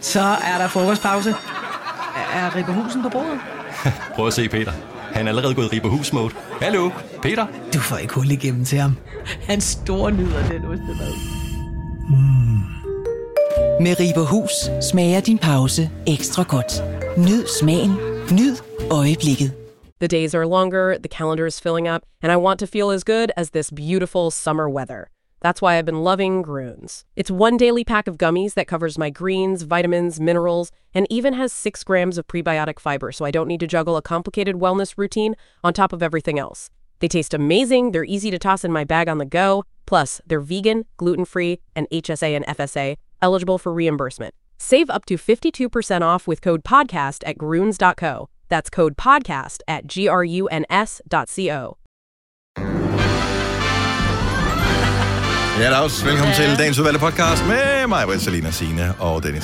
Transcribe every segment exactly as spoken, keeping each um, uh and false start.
Så er der frokostpause. Er Ribberhusen på bordet? Prøv at se Peter. Han er allerede gået i Ribberhus-mode. Hallo, Peter? Du får ikke hul igennem til ham. Han store nyder den ostemad. Mm. Med Ribberhus smager din pause ekstra godt. Nyd smagen. Nyd øjeblikket. The days are longer, the calendar is filling up, and I want to feel as good as this beautiful summer weather. That's why I've been loving Grüns. It's one daily pack of gummies that covers my greens, vitamins, minerals, and even has six grams of prebiotic fiber, so I don't need to juggle a complicated wellness routine on top of everything else. They taste amazing, they're easy to toss in my bag on the go, plus they're vegan, gluten-free, and H S A and F S A, eligible for reimbursement. Save up to fifty-two percent off with code PODCAST at grüns dot co. That's code PODCAST at G R U N S dot co. Ja, der er også velkommen til dagens udvalgte podcast med mig, Britt, Selina, Signe og Dennis.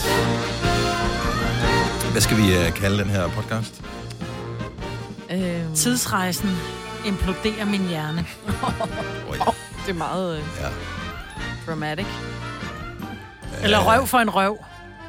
Hvad skal vi uh, kalde den her podcast? Øhm. Tidsrejsen imploderer min hjerne. oh, det er meget uh, ja. dramatic. Eller røv for en røv.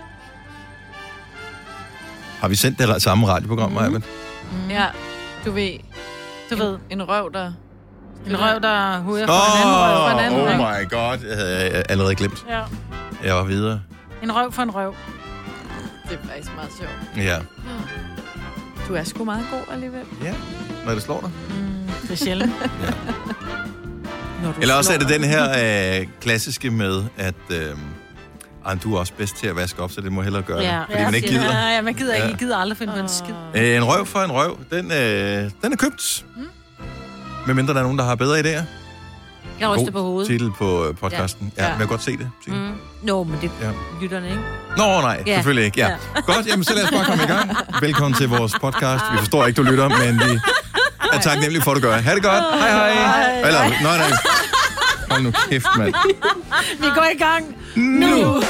Har vi sendt det samme radioprogram, Maja? Mm. Mm. Ja, du ved. Du en, ved. En røv, der... En røv, der huder for oh, en anden røv for en anden Oh røv. my god, jeg havde allerede glemt. Ja. Jeg var videre. En røv for en røv. Det er faktisk meget sjovt. Ja. Du er sgu meget god alligevel. Ja, når det slår dig. Mm, det er sjældent. Ja. Eller også er det den her øh, klassiske med, at... Øh, Ej, du er også bedst til at vaske op, så det må hellere gøre ja. det. Fordi man ikke gider. Ja, man gider ikke. Jeg gider aldrig finde på en skid. Øh, en røv for en røv, den, øh, den er købt. Mm. Medmindre der er nogen, der har bedre idéer. Jeg ryster på hovedet. Titel på podcasten. Ja, ja. Men jeg kan godt se det. Mm. Nå, men det ja. lytterne, ikke? Nå, nej, ja. selvfølgelig ikke. Ja. Ja. Godt, jamen så lad os bare komme i gang. Velkommen til vores podcast. Vi forstår ikke, du lytter, men vi er taknemmelige for, at du gør. Ha' det godt. Hej, hej. hej. Eller, nej, nej. Hold nu kæft, mand. Vi går i gang nu. nu.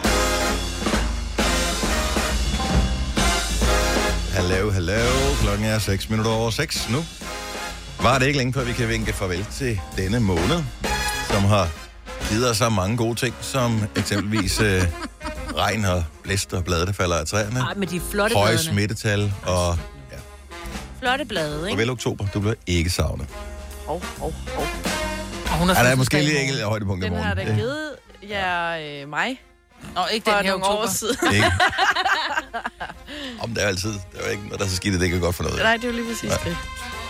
Hallo, hallo. Klokken er seks minutter over seks nu. Var det ikke længe før vi kan vinke farvel til denne måned, som har givet os så mange gode ting, som eksempelvis øh, regn og blæst og blade, der falder af træerne. Ej, med de flotte høje bladene. Smittetal og... Ja. Flotte blade, ikke? Farvel oktober, du bliver ikke savnet. Hov, hov, hov. Og hun er ja, der er måske lige ikke højdepunkt i morgen. Den har da givet jer øh, mig. Nå, ikke den her oktober. År siden. Ikke? Om det er altid. Det er jo ikke noget, der er så skidt, at det ikke er godt for noget. Nej, det er jo lige præcis ja. det.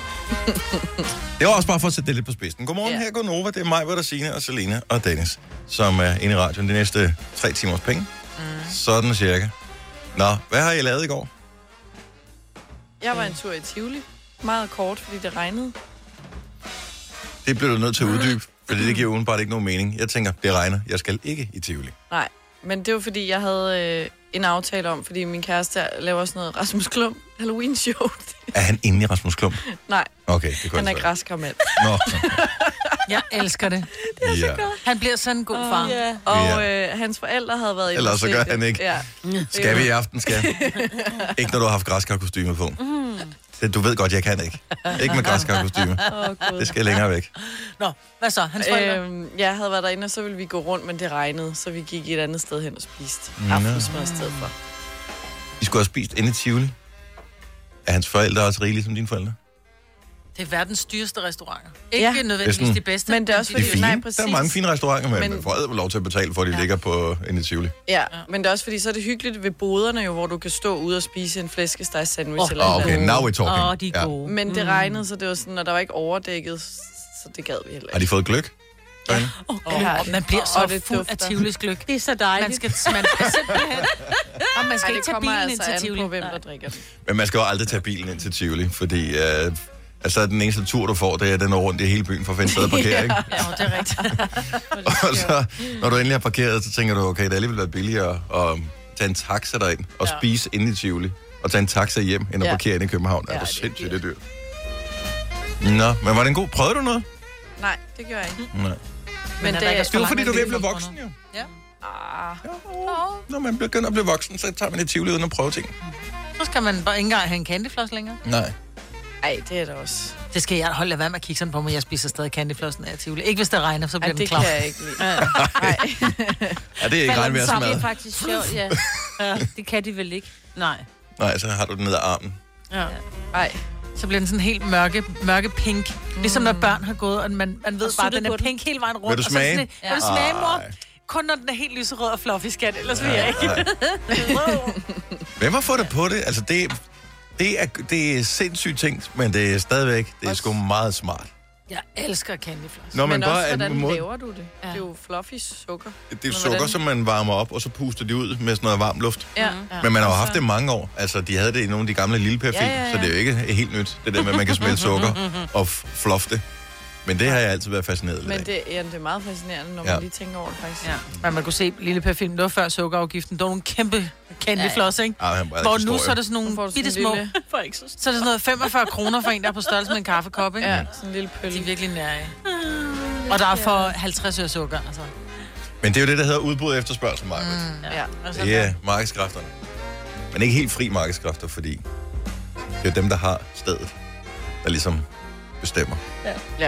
Det var også bare for at sætte det lidt på spidsen. Godmorgen, ja. Her går Nova. Det er mig, Bertasina og Selina og Dennis, som er inde i radioen de næste tre timers penge. Mm. Sådan cirka. Nå, hvad har I lavet i går? Jeg var en tur i Tivoli. Meget kort, fordi det regnede. Det bliver du nødt til at uddybe, fordi det giver udenbart ikke nogen mening. Jeg tænker, det regner. Jeg skal ikke i Tivoli. Nej, men det var fordi, jeg havde øh, en aftale om, fordi min kæreste laver også noget Rasmus Klump Halloween-show. Er han inde i Rasmus Klump? Nej, okay, det han er græskarmand. Nå. Jeg elsker det. Det er ja. så godt. Han bliver sådan en god oh, far. Yeah. Og øh, hans forældre havde været i Ellers så gør han ikke. Ja. Skal vi i aften, skal? Ikke når du har haft græskarkostyme på. Mm. Det, du ved godt, jeg kan ikke. Ikke med græskarkostyme. Oh, det skal længere væk. Nå, hvad så? Hans forældre? Øhm, jeg havde været derinde, og så ville vi gå rundt, men det regnede, så vi gik et andet sted hen og spiste aftensmad i stedet for. I skulle have spist inde i Tivoli. Er hans forældre også rigelige som dine forældre? Det er verdens dyreste restauranter. Ikke ja. nødvendigvis sådan, de bedste. Men det er også fordi, det er nej, præcis. Der er mange fine restauranter, men, men forældre får lov til at betale for, at de ja. ligger på inde i Tivoli. Ja, ja, men det er også fordi, så er det hyggeligt ved boderne jo, hvor du kan stå ude og spise en flæskesteg sandwich. Oh, eller oh, okay, now we're talking. Åh, oh, de er gode. Ja. Men det regnede, så det var sådan, og der var ikke overdækket, så det gad vi heller ikke. Har de fået gløk? Ja. Oh, oh, og man bliver så og fuld dufter. Af Tivolis gløk. Det er så dejligt. Man skal, man skal simpelthen... Og man skal Ej, ikke tage bilen altså ind til Tivoli. På, hvem der drikker det. Men man skal jo aldrig tage bilen ind til Tivoli, fordi... Øh, altså, den eneste tur, du får, det er den over rundt i hele byen for at finde sted at parkere, ikke? Ja, det er rigtigt. Og så, når du endelig har parkeret, så tænker du, okay, det er alligevel været billigere at tage en taxa derind og ja. spise inde i Tivoli, og tage en taxa hjem, end at ja. parkere inde i København. Ja, er det sindssygt, det er dyrt. Nå, men var det en god... Prøvede du noget? Nej, det gjorde jeg ikke. Nej. Men, men det, det var fordi, du er ved at blive voksen, jo. Ja. Ah. Ja, når man begynder at blive voksen, så tager man i Tivoli uden at prøve ting. Så skal man bare ikke engang have en candyfloss længere. Nej. Ej, det er det også. Det skal jeg holde være med at kigge sådan på mig. Jeg spiser stadig candyflossen af Tivoli. Ikke hvis det regner, så bliver Ej, den klar. det kan jeg ikke lide. Nej. Ja, det er ikke regnvejr, som det er faktisk sjovt, ja. Ja, det kan de vel ikke. Nej. Nej, så har du den ned ad armen. Ja. Ej. Så bliver den sådan helt mørke, mørke pink. Mm. Ligesom når børn har gået, og man, man ved bare, at den er pink hele vejen rundt. Vil du smage? Sådan, ja. Vil du smage, mor? Kun når den er helt lyserød og fluffy, skat. Ellers vil jeg ikke. Hvem har fået det på det? Altså, det, det, er, det er sindssygt tænkt, men det er stadigvæk, det er sgu meget smart. Jeg elsker Candy Floss. Når man men bare, også, hvordan må... laver du det? Ja. Det er jo fluffy sukker. Det er jo sukker, hvordan... som man varmer op, og så puster de ud med sådan noget varm luft. Ja. Men man har jo haft det i mange år. Altså, de havde det i nogle af de gamle lille ja, ja, ja. Så det er jo ikke helt nyt, det der med, at man kan smelte sukker og fluff det. Men det har jeg altid været fascineret Men af. det, ja, det er meget fascinerende, når man ja. lige tænker over det, faktisk. Ja. Men man kunne se Lille Per Film, det var før sukkerafgiften. Der var nogle kæmpe Candy Floss, ikke? Ja, ja. Hvor nu så er det sådan nogle bitte små. Lille... Så er det sådan noget femogfyrre kroner for en, der er på størrelse med en kaffekop, ikke? Ja, sådan en lille pølle. De er virkelig nære. Og der er for halvtreds øre sukker, altså. Men det er jo det, der hedder udbud og efterspørgsel, Marcus. Mm, ja. Altså, det er markedskræfterne. Men ikke helt fri markedskræfter, fordi det er dem, der har stedet, der ligesom bestemmer. Ja. Ja.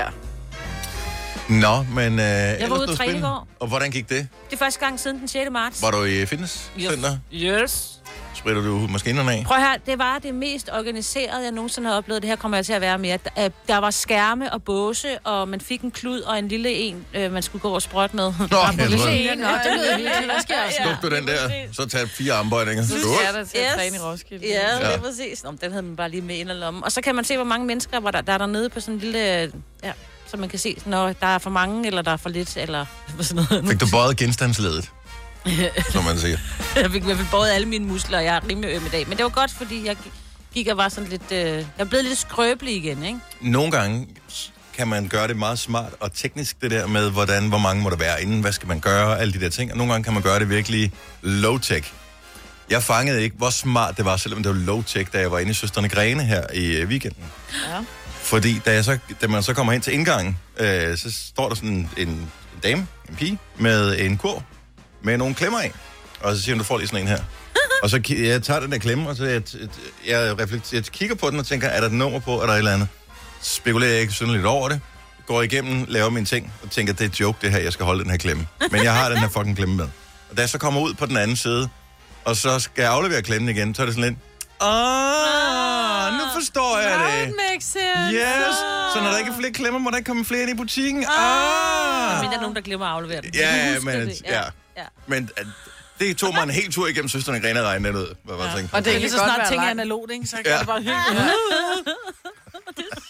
Nå, men... Øh, jeg var ude at træne i går. Og hvordan gik det? Det er første gang siden den sjette marts. Var du i fitnesscenter? Yes. yes. Spritter du maskinerne af? Prøv her, det var det mest organiserede, jeg nogensinde har oplevet. Det her kommer jeg til at være mere. Der var skærme og båse, og man fik en klud og en lille en, man skulle gå og sprøjte med. Nå, jeg lille en. Nå, det lyder virkelig. Hvad skal jeg også? Sluk du den der, så tag fire armbøjninger. Så skal der til at træne i Roskilde. Ja, det er præcis. Nå, den havde man bare lige med ind og lommen. Og så kan man se, hvor mange mennesker var der, der er dernede på sådan en lille... Ja, så man kan se, når der er for mange, eller der er for lidt, eller sådan noget. Fik du bøjet genstandsledet? Som man siger. Jeg fik i hvert fald bøjet alle mine muskler, og jeg er rimelig øm i dag. Men det var godt, fordi jeg gik og var sådan lidt... Øh, jeg er blevet lidt skrøbelig igen, ikke? Nogle gange kan man gøre det meget smart og teknisk, det der med, hvordan, hvor mange må der være inden, hvad skal man gøre, alle de der ting. Og nogle gange kan man gøre det virkelig low-tech. Jeg fangede ikke, hvor smart det var, selvom det var low-tech, da jeg var inde i Søstrene Grene her i øh, weekenden. Ja. Fordi da, jeg så, da man så kommer hen til indgangen, øh, så står der sådan en, en dame, en pige, med en kur, med nogle klemmer af. Og så siger hun, du får lige sådan en her. Og så jeg tager den der klemme, og så jeg, jeg, reflekter, jeg kigger på den og tænker, er der et nummer på, er der et eller andet? Spekulerer jeg ikke synderligt over det. Går igennem, laver mine ting, og tænker, det er et joke det her, jeg skal holde den her klemme. Men jeg har den her fucking klemme med. Og da jeg så kommer ud på den anden side, og så skal jeg aflevere klemmen igen, så er det sådan lidt, ah, nu forstår jeg det. That makes sense. Yes. Så når der ikke er flere klemmer, må der ikke komme flere ind i butikken. Ah. Men der er nogen, der glemmer at aflevere den. Ja, men, det. ja. ja. Men det tog mig en hel tur igennem Søstrene Grene og regne den ud. Hvad var ja. Og det er lige så snart ting er analogt, ikke? Så kan ja. det bare hygge. Ja. Det er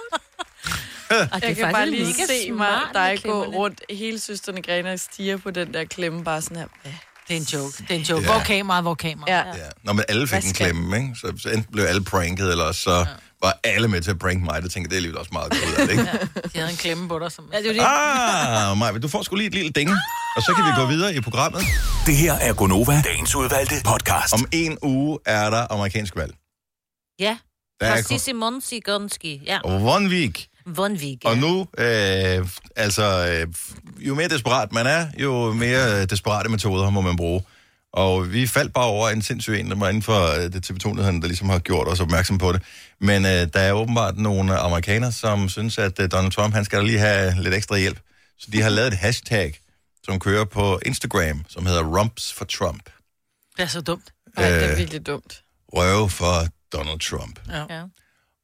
sjovt. Jeg kan bare lige se mig, dig gå rundt hele Søstrene Grene og stiger på den der klemme, bare sådan her. Ja. Det er en joke. Det er en joke. Ja. Hvor kameraet, hvor kameraet. Ja. Ja. Nå, men alle fik en klemme, ikke? Så, så enten blev alle pranket, eller så ja. var alle med til at prank mig. Det tænker det er alligevel også meget godt ud af det, ikke? Ja. De havde en klemme på dig. Som... Ja, det er det. Ah, Maja, du får sgu lige et lille ding. Og så kan vi gå videre i programmet. Det her er Gonova, dagens udvalgte podcast. Om en uge er der amerikansk valg. Ja. Præcis i Monsigonski. Ja. One week. One week, ja. Og nu, øh, altså, øh, jo mere desperat man er, jo mere desperate metoder må man bruge. Og vi faldt bare over en sindssyg en, der var inden for det T V to-nyheden, der ligesom har gjort os opmærksom på det. Men øh, der er åbenbart nogle amerikanere, som synes, at øh, Donald Trump, han skal lige have lidt ekstra hjælp. Så de har lavet et hashtag, som kører på Instagram, som hedder Rumps for Trump. Det er så dumt. Ej, det er virkelig dumt. Røve for Donald Trump. Ja. ja.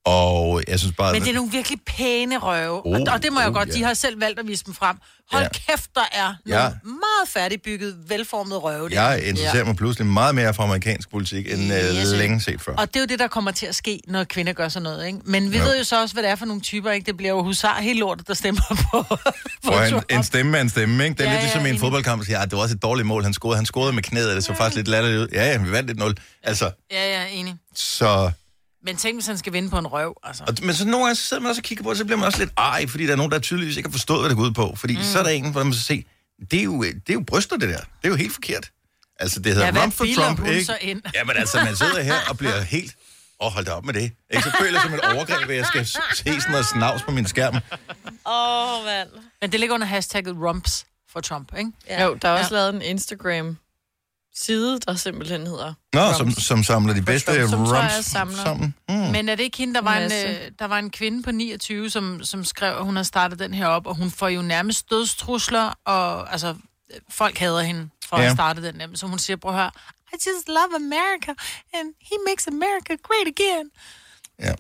Og jeg synes bare... Men det er nogle virkelig pæne røve. Oh, og det må jeg oh, godt. De har selv valgt at vise dem frem. Hold ja. kæft, der er nogle ja. meget færdigbygget, velformet røve. Jeg interesserer ja. mig pludselig meget mere for amerikansk politik, end yes. uh, længe set før. Og det er jo det, der kommer til at ske, når kvinder gør sådan noget, ikke? Men vi ja. ved jo så også, hvad det er for nogle typer, ikke? Det bliver jo husar helt lortet, der stemmer på, på en, en stemme er en stemme, ikke? Det er ja, lidt ligesom ja, i en fodboldkamp, siger, at det var også et dårligt mål, han scorede. Han scorede med knæet, og det så faktisk lidt latterligt ud. Ja, ja, vi vandt et nul. Altså... Ja, ja, enig. Så... Men tænk, hvis han skal vinde på en røv, altså. Og, men så nogle gange så sidder man også og kigger på det, så bliver man også lidt ej, fordi der er nogen, der tydeligvis ikke har forstået, hvad det går ud på. Fordi mm. så er der en, hvor man så se, det er, jo, det er jo bryster, det der. Det er jo helt forkert. Altså, det hedder ja, Rump for Trump, ikke? Så ind? Jamen altså, man sidder her og bliver helt... Åh, oh, hold da op med det. Ikke? Så føler jeg som et overgreb, at jeg skal se sådan noget snavs på min skærm. Åh, oh, mand. Men det ligger under hashtagget Rumps for Trump, ikke? Ja. Jo, der er også ja. lavet en Instagram... side, der simpelthen hedder Nå, som, som samler de bedste som rumps sammen. Mm. Men er det ikke hende, der var, en, øh, der var en kvinde på niogtyve, som, som skrev, at hun har startet den her op, og hun får jo nærmest dødstrusler, og altså, folk hader hende for ja. at starte den der. Så hun siger, prøv at høre, I just love America, and he makes America great again. Ja.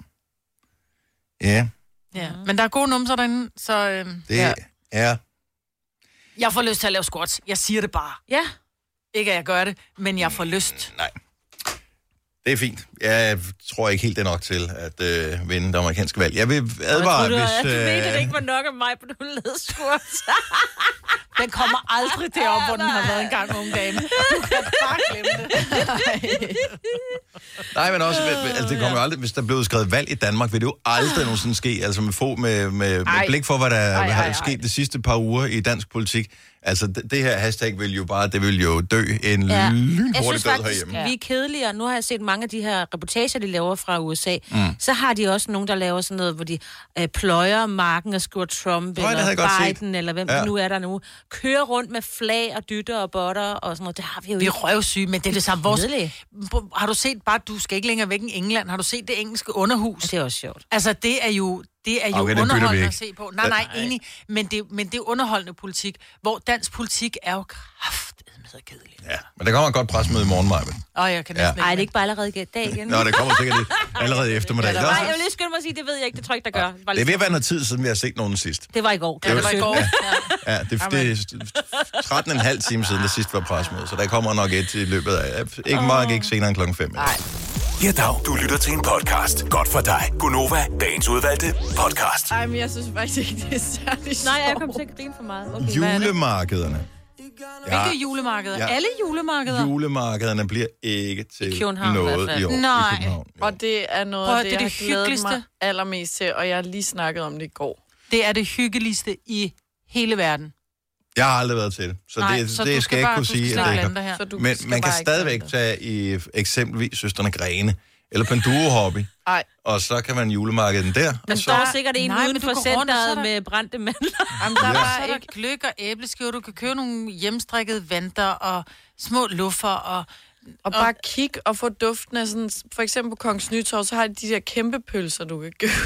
Ja. Ja, men der er gode numser derinde, så... Øhm, det ja. er... Jeg får lyst til at lave squats. Jeg siger det bare. Ja. Ikke at jeg gør det, men jeg får lyst. Nej. Det er fint. Jeg tror ikke helt, det er nok til at øh, vinde det amerikanske valg. Jeg vil advare, jeg tror, hvis... Du, øh... du ved, det ikke var nok af mig, på du lavede squats. Den kommer aldrig derop, hvor den har været en gang, unge dame. Du kan bare glemme det. Nej, men også, altså, det kommer jo aldrig, hvis der blev skrevet valg i Danmark, vil det jo aldrig nogensinde ske, altså med, få, med, med, med blik for, hvad der ej, ej, har sket de sidste par uger i dansk politik. Altså, det, det her hashtag vil jo bare, det vil jo dø en ja. lynhurtig død herhjemme. Ja. Vi er kedeligere. Nu har jeg set mange af de her reportager, de laver fra U S A. Mm. Så har de også nogen, der laver sådan noget, hvor de øh, pløjer marken og skriver Trump, Nå, eller Biden, eller hvem ja. nu er der nu. Kører rundt med flag og dytter og botter og sådan noget. Det har vi jo vi ikke. Vi er røvsyge, men det er det samme. Vores... Har du set, bare du skal ikke længere væk end England, har du set det engelske underhus? Det er også sjovt. Altså, det er jo... Det er jo okay, underholdende at se på. Nej, nej, enig. Men det, men det er underholdende politik, hvor dansk politik er jo kraftedme så kedeligt. Ja, men der kommer et godt pressemøde i morgen, Maja. Åh, oh, jeg kan næsten ja. Ej, det er ikke bare allerede i dag igen. Nå, det kommer sikkert allerede i eftermiddag. Ja, nej, jeg vil lige skynde mig at sige, det ved jeg ikke, det tror jeg ikke, der gør. Det, det er ved at være noget tid, siden vi har set nogen sidst. Det var i går. Ja, det var i går. Ja, ja det, det er tretten komma fem timer siden, der sidst var pressemøde, så der kommer nok et i løbet af... Ikke meget, ikke senere end klokken fem. Nej. Ja, dag. Du lytter til en podcast. Godt for dig. Gunova, dagens udvalgte podcast. Ej, men jeg synes faktisk ikke, det er særligt. Nej, jeg kom til at grine for meget. Okay, julemarkederne. Ja. Hvilke julemarkeder? Ja. Alle julemarkeder? Julemarkederne bliver ikke til I noget i år. Nej, i København. Og det er noget Prøv, af det, det, det jeg har glædet mig allermest til, og jeg har lige snakket om det i går. Det er det hyggeligste i hele verden. Jeg har aldrig været til det, så Nej, det, så det skal, skal jeg ikke bare, kunne sige. At det her. Men man kan stadigvæk tage i eksempelvis Søstrene Grene, eller Panduro Hobby, Ej. og så kan man julemarkedet der. Men så... står sikkert en Nej, uden for centret der... med brændte mandler. Jamen, der er bare ikke gløk og æbleskiver. Du kan købe nogle hjemmestrikkede vanter og små luffer og... Og bare kig og få duften af sådan... For eksempel på Kongens Nytorv, så har de de der kæmpe pølser, du kan købe.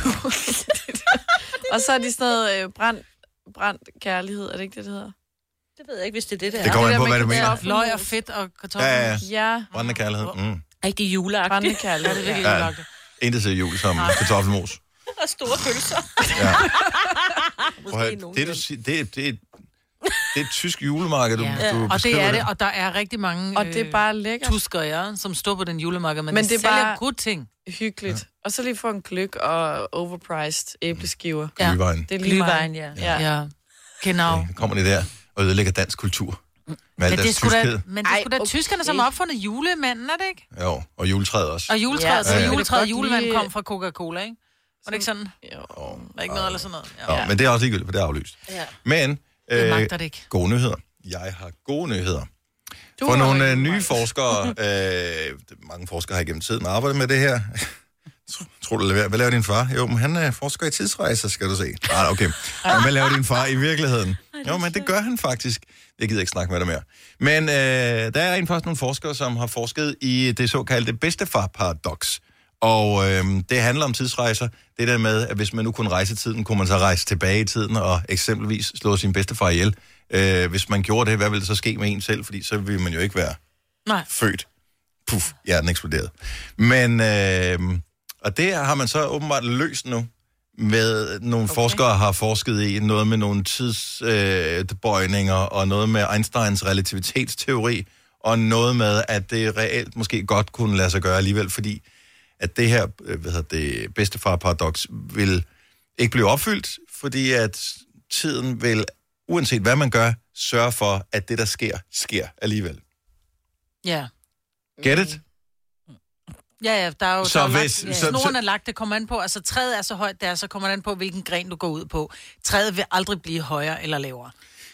Og så er de sådan noget øh, brændt, brændt kærlighed, er det ikke det, det hedder? Det ved jeg ikke, hvis det er det, det er. Det kommer an på, hvad du mener. Løg og fedt og kartofler. Ja, ja. ja. Brændende kærlighed. Mm. Rigtig juleagtigt. Brændende kærlighed. Ja, det er virkelig juleagtigt. Intet til jul som kartoffelmos. Og store pølser. Ja. Prøv, det, du siger, det, det, det er et tysk julemarked, du, ja. du og det er det, og der er rigtig mange og det er bare lækkert. Tusker, ja, som står på den julemarked, men, men det, det er bare gode ting. Hyggeligt. Ja. Og så lige få en gløk og overpriced æbleskiver. Ja. Glyvejen. Det er Glyvejen, ja. Ja. ja. Genau. Ja, kommer det der og ødelægger dansk kultur. Med men det skulle da, men det Ej, skulle da okay. tyskerne, som har opfundet julemanden, er det ikke? Jo, og juletræet også. Og juletræet, ja, så ja. juletræet og julemanden kom fra Coca-Cola, ikke? Var det ikke sådan? Jo. Var det ikke noget eller sådan noget? Ja. Jo, men det er også ligegyldigt, for det er aflyst. Ja. Men, øh, magter det ikke. Gode nyheder. Jeg har gode nyheder. Du For nogle øh, nye forskere, øh, mange forskere har igennem tiden arbejdet med det her. Tror du, hvad laver din far? Jo, men han er forsker i tidsrejser, skal du se. Ah, okay. Men hvad laver din far i virkeligheden? Jo, men det gør han faktisk. Jeg gider ikke snakke med dig mere. Men øh, der er rent faktisk nogle forskere, som har forsket i det såkaldte bedstefar-paradoks. Og øh, det handler om tidsrejser. Det der med, at hvis man nu kunne rejse tiden, kunne man så rejse tilbage i tiden og eksempelvis slå sin bedstefar ihjel. Øh, hvis man gjorde det, hvad ville det så ske med en selv? Fordi så ville man jo ikke være Nej. født. Puff, hjerten eksploderet. Men... Øh, Og det har man så åbenbart løst nu, med nogle okay. forskere har forsket i noget med nogle tidsbøjninger, øh, og noget med Einsteins relativitetsteori, og noget med, at det reelt måske godt kunne lade sig gøre alligevel, fordi at det her hvad hedder det, bedstefar-paradoks vil ikke blive opfyldt, fordi at tiden vil, uanset hvad man gør, sørge for, at det, der sker, sker alligevel. Ja. Get it? Ja, ja, der er jo så der er hvis, lagt, så, snoren så, er lagt, det kommer an på, altså træet er så højt der, så kommer det an på, hvilken gren du går ud på. Træet vil aldrig blive højere eller lavere.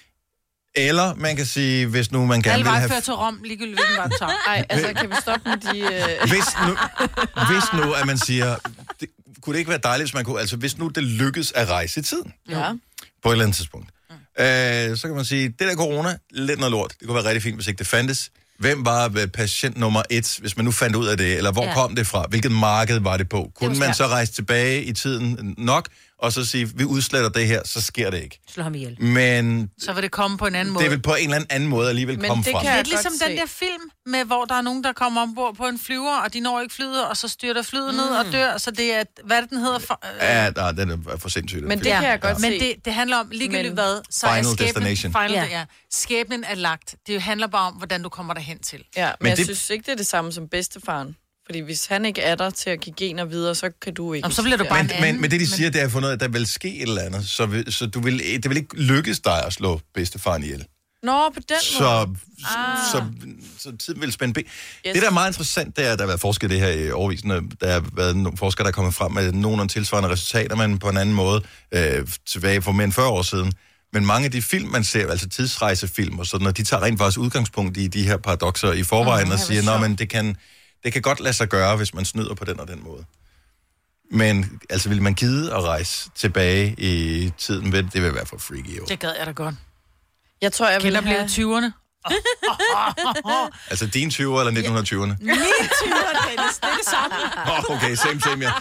Eller man kan sige, hvis nu man gerne Alle vil have... Alle vej til Rom, ligegyldigt hvilken vej du tager. Ej, altså kan vi stoppe med de... Øh... Hvis, nu, hvis nu, at man siger, det, kunne det ikke være dejligt, hvis man kunne... Altså hvis nu det lykkes at rejse i tiden, ja. på et eller andet tidspunkt, mm. øh, så kan man sige, det der corona, lidt noget lort. Det kunne være rigtig fint, hvis ikke det fandtes. Hvem var patient nummer et, hvis man nu fandt ud af det? Eller hvor ja. kom det fra? Hvilket marked var det på? Kunne det man så rejse tilbage i tiden nok? og så sige, vi udsletter det her, så sker det ikke. Slå ham ihjel. Men... Så vil det komme på en anden måde. Det vil på en eller anden måde alligevel Men komme det frem. kan Det jeg er ligesom godt den se. der film, med hvor der er nogen, der kommer ombord på en flyver, og de når ikke flyet, og så styrter flyet mm. ned og dør. Så det er, hvad er det, den hedder? For, øh... Ja, nej, den er for sindssygt. Men det kan jeg godt Men se. det, det handler om ligegyldigt Men- hvad, så Final er skæbnen, destination. Final, Ja. ja. Skæbnen er lagt. Det handler bare om, hvordan du kommer derhen til. Ja, men, Men jeg det- synes ikke, det er det samme som bedstefaren. Fordi hvis han ikke er der til at give gener videre, så kan du ikke. Jamen, så bliver du bare Men, en anden. men, men det, de siger, det er fundet ud af, at der vil ske et eller andet. Så, vil, så du vil, det vil ikke lykkes dig at slå bedstefaren ihjel. Nå, på den Så, måde. ah. så, så tiden vil spænde ben. Yes. Det, der er meget interessant, det er, at der har været forsket det her i overvisende. Der har været nogle forskere, der er kommet frem med nogle af tilsvarende resultater, men på en anden måde øh, tilbage for mere end fyrre år siden. Men mange af de film, man ser, altså tidsrejsefilm og sådan noget, de tager rent faktisk udgangspunkt i de her paradoxer i forvejen mm, og siger, at det kan, det kan godt lade sig gøre, hvis man snyder på den og den måde. Men altså, vil man gide at rejse tilbage i tiden? Det vil være for freaky. Jo. Det gad jeg da godt. Jeg tror, jeg vil Kender have... blive tyverne. Altså din tyver eller nitten tyverne? Min tyver, Dennis. Det er det samme. Oh, okay, same, same, ja.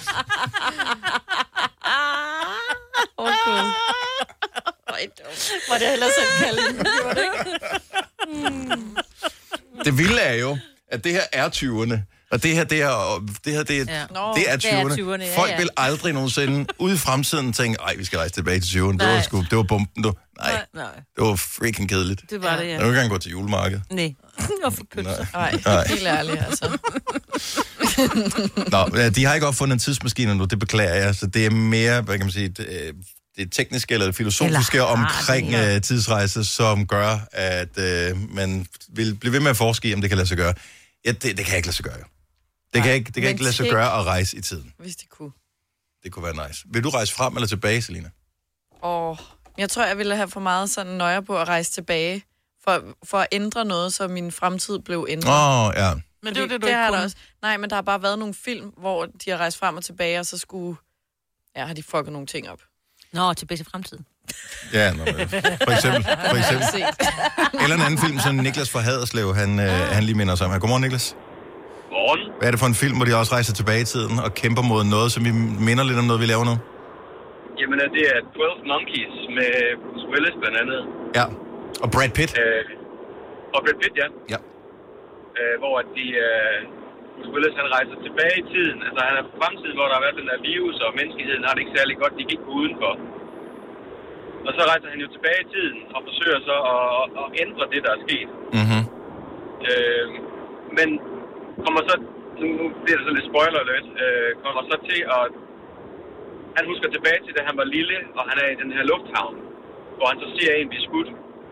Åh, oh, Gud. Var det ellers en kalden? Det ikke? Det vilde er jo, at det her er tyverne. Og det her, det er, det her, det er, Ja. ja. det er tyverne. tyverne, ja, Folk ja. vil aldrig nogensinde ude i fremtiden tænke, ej, vi skal rejse tilbage til tyverne. Det Nej. var, sgu, det var bomben, du. Nej, Nej. det var freaking kedeligt. Det var det, Jeg ja. vil ikke engang gå til julemarkedet. Nej. Og for pølser. Nej, Nej. helt ærligt, altså. Nå, de har ikke opfundet en tidsmaskine nu, det beklager jeg. Så det er mere, hvad kan man sige, det, det tekniske eller det filosofiske Eller har omkring det, ja. uh, tidsrejse, som gør, at uh, man vil blive ved med at forske i, om det kan lade sig gøre. Ja, det, det kan ikke lade sig gøre. Det kan ikke, det kan men ikke lade sig tænk- gøre at rejse i tiden. Hvis de kunne. Det kunne være nice. Vil du rejse frem eller tilbage, Selina? Åh, jeg tror, jeg ville have for meget sådan nøje på at rejse tilbage, for, for at ændre noget, så min fremtid blev ændret. Åh, oh, ja. Men det er jo det, du det ikke har der kunne. også. Nej, men der har bare været nogle film, hvor de har rejst frem og tilbage, og så skulle... Ja, har de fucket nogle ting op. Nå, tilbage til fremtiden. Ja, nå, men for eksempel. For eksempel. Eller en anden film, som Niklas fra Haderslev, han, øh, han lige minder sig om. Godmorgen, Niklas. Godmorgen. Hvad er det for en film, hvor de også rejser tilbage i tiden og kæmper mod noget, som vi minder lidt om noget, vi laver nu? Jamen, det er twelve Monkeys med Bruce Willis blandt andet. Ja. Og Brad Pitt. Øh, og Brad Pitt, ja. Ja. Øh, hvor at de, øh, Bruce Willis, han rejser tilbage i tiden. Altså, han er på fremtiden, hvor der har været den der virus, og menneskeheden har det ikke særlig godt. De gik på udenfor. Og så rejser han jo tilbage i tiden og forsøger så at, at ændre det, der er sket. Mhm. Øh, men kommer så, nu nu bliver det så lidt spoiler alert, øh, kommer så til at, han husker tilbage til, da han var lille, og han er i den her lufthavn, hvor han så ser en blive skudt.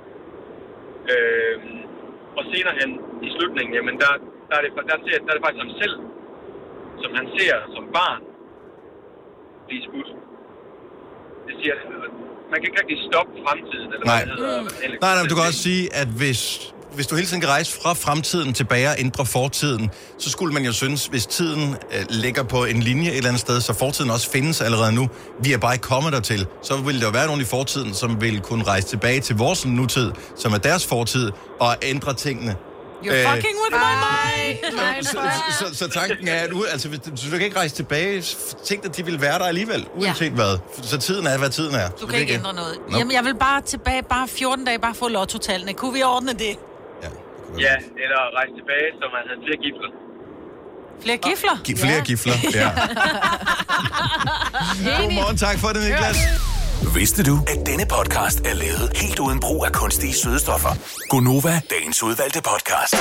Øh, og senere hen i slutningen, jamen der, der, er det, der, ser, der er det faktisk ham selv, som han ser som barn blive skudt. Det siger, man kan ikke rigtig stoppe fremtiden, eller Nej. hvad det hedder. Nej, nej, men du kan også sige, at hvis, hvis du hele tiden kan rejse fra fremtiden tilbage og ændre fortiden, så skulle man jo synes, hvis tiden øh, ligger på en linje et eller andet sted, så fortiden også findes allerede nu, vi er bare ikke kommet dertil, så vil der være nogen i fortiden, som vil kunne rejse tilbage til vores nutid, som er deres fortid, og ændre tingene. You're Øh, fucking with my mind. Så, så, så, så tanken er, at u- altså, hvis du, du kan ikke rejse tilbage, tænk at de vil være der alligevel, uanset ja. hvad. Så tiden er, hvad tiden er. Du kan ikke ændre noget. Nope. Jamen, jeg vil bare tilbage, bare fjorten dage, bare få lotto-tallene. Kunne vi ordne det? Ja, Ja, eller rejse tilbage, så man havde flere gifler. Flere gifler? Giv flere ja. gifler, ja. Godmorgen, tak for det, Niklas. Vidste du, at denne podcast er lavet helt uden brug af kunstige sødestoffer? Gonova, dagens udvalgte podcast.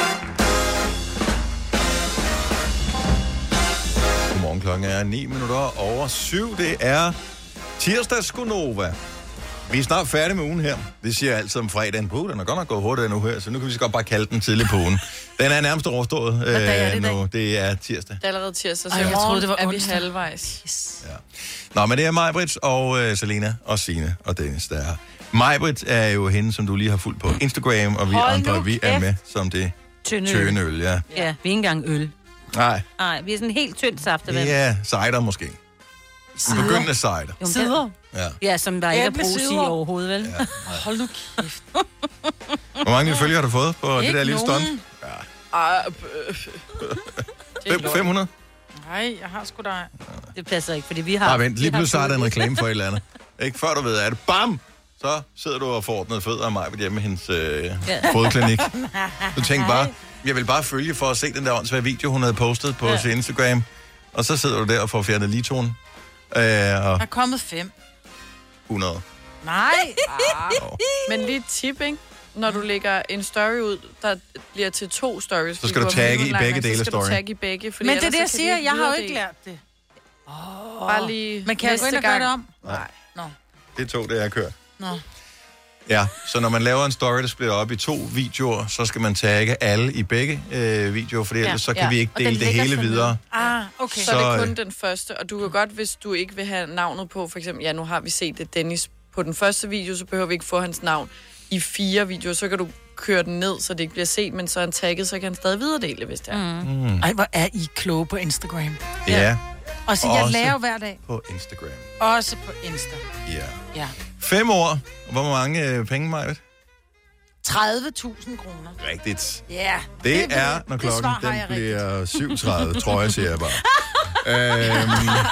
Godmorgen, klokken er ni minutter over syv. Det er tirsdags Gonova. Vi er snart færdige med ugen her. Det siger jeg altid om fredagen. Puh, den er godt nok gået hurtigt nu her, så nu kan vi så godt bare kalde den tidlig på ugen. Den er nærmest overstået øh, dag er det i dag? nu. Det er tirsdag. Det er allerede tirsdag, så Ej, i jeg troede, det var morgen er vi onsdag. halvvejs. Yes. Nå, men det er Majbrit og øh, Selena og Signe og Dennis, der er. Majbrit er jo hende, som du lige har fulgt på Instagram, og vi Hold andre, nu vi er kæft. med som det Tynde øl. tøne øl, ja. Ja, vi er ikke engang øl. Nej, Nej, vi er sådan helt tyndt saftevand. ja, cider måske. En begyndende cider. Sider. Ja. Ja, som der ikke er brug i Æblesider. overhovedet, vel? Ja. Hold nu kæft. Hvor mange følgere har du fået på det Ikke der lille nogen. stunt? Ej, Fem- fem hundrede? Nej, jeg har sgu da... Det passer ikke, fordi vi har... Bare vent, lige pludselig er der en reklame for et eller andet. Ikke før du ved, er det bam! Så sidder du og får ordnet fødder af mig hjemme i hendes øh, ja. fodklinik. Du tænker bare, jeg vil bare følge for at se den der åndsvære video, hun havde postet på ja. sin Instagram. Og så sidder du der og får fjernet litonen. Øh, og... Der er kommet fem. hundrede. Nej! Ah. Men lige et tip, ikke? Når du lægger en story ud, der bliver til to stories. Så skal du tagge i begge dele af storyen. Så skal du tagge i begge. Fordi men det er det, jeg siger. Jeg har jo ikke lært det. Oh. Bare lige men kan jeg gå ind og gøre det om? Nej. Nå. Det er to, det jeg har kørt. Nå. Ja, så når man laver en story, der splitter op i to videoer, så skal man tagge alle i begge øh, videoer, for ellers ja, så kan ja. vi ikke dele det hele videre. Ah, okay. Så, så er det kun den første, og du kan godt, hvis du ikke vil have navnet på, for eksempel, ja, nu har vi set det, Dennis, på den første video, så behøver vi ikke få hans navn i fire videoer, så kan du køre den ned, så det ikke bliver set, men så er han tagget, så kan han stadig videredele, hvis det er. Mm. Mm. Ej, hvor er I kloge på Instagram. Ja. ja. Og så jeg lærer hver dag. På Instagram. Også på Insta. Ja. Ja. Fem år. Hvor mange øh, penge, Maja? tredive tusind kroner. Rigtigt. Ja. Yeah. Det, det er, når klokken den bliver syv tredive, tror jeg, siger jeg bare. øhm,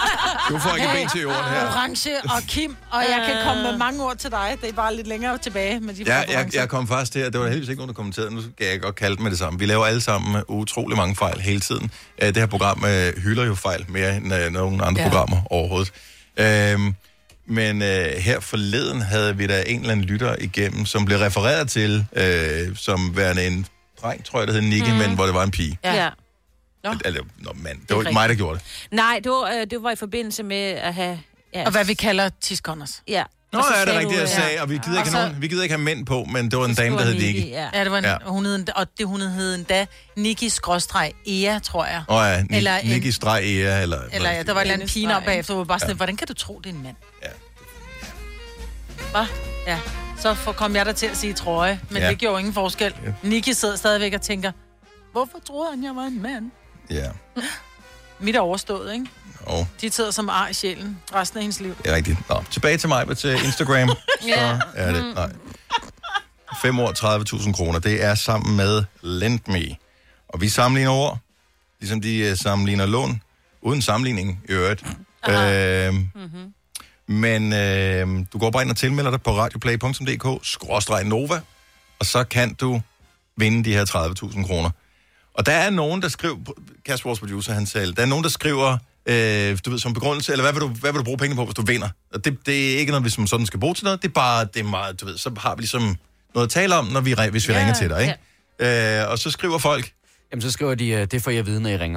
du får ikke hey, ben til jorden her. Orange og Kim, og jeg kan komme med mange ord til dig. Det er bare lidt længere tilbage med de ja, jeg, jeg kom først her. Det var heldigvis ikke nogen, der kommenterede. Nu skal jeg godt kalde det med det samme. Vi laver alle sammen utrolig mange fejl hele tiden. Det her program hylder jo fejl mere end uh, nogen andre ja. programmer overhovedet. Øhm, Men øh, her forleden havde vi da en eller anden lytter igennem, som blev refereret til, øh, som værende en dreng, tror jeg, der hed Nicky, mm. men hvor det var en pige. Ja. ja. Nå. Eller, nå, mand, det, det var ikke mig, der gjorde det. Nej, det var, øh, det var i forbindelse med at have... Ja. Og hvad vi kalder tiskonners. Ja. Nå, ja, det er rigtigt, jeg sagde, og vi gider, ikke så... nogen, vi gider ikke have mænd på, men det var en dame, der hed Nicky. Ja. ja, det var en, ja. hun hed, og det hun hed endda Nicky-Ea, tror jeg. Åh oh, ja, Ni- eller Nicky-Ea, eller... Eller ja, der var en eller anden pige op bagefter, hvor bare sådan, ja. hvordan kan du tro, det er en mand? Ja. Hvad? Ja, så kom jeg der til at sige trøje, men ja. det gjorde ingen forskel. Ja. Nicky sidder stadigvæk og tænker, hvorfor troede han, jeg var en mand? Ja. Mit er overstået, ikke? Oh. De sidder som ar i sjælen resten af hendes liv. Det er rigtigt. Nå, tilbage til mig til Instagram. ja. Så er det, nej. Fem år, tredive tusind kroner. Det er sammen med LendMe. Og vi sammenligner ord, ligesom de sammenligner lån, uden sammenligning i øvrigt. Øh, mm-hmm. Men øh, du går bare ind og tilmelder dig på radioplay punktum d k skråstreg Nova, og så kan du vinde de her tredive tusind kroner. Og der er nogen, der skriver, Kasper, vores producer, han selv, der er nogen, der skriver, øh, du ved, som begrundelse, eller hvad vil du, hvad vil du bruge pengene på, hvis du vinder? Og det, det er ikke noget, vi som sådan skal bruge til noget, det er bare, det er meget, du ved, så har vi ligesom noget at tale om, når vi, hvis vi ja, ringer til dig, ikke? Ja. Øh, og så skriver folk... Jamen, så skriver de, det er for, jeg ved, når I ringer.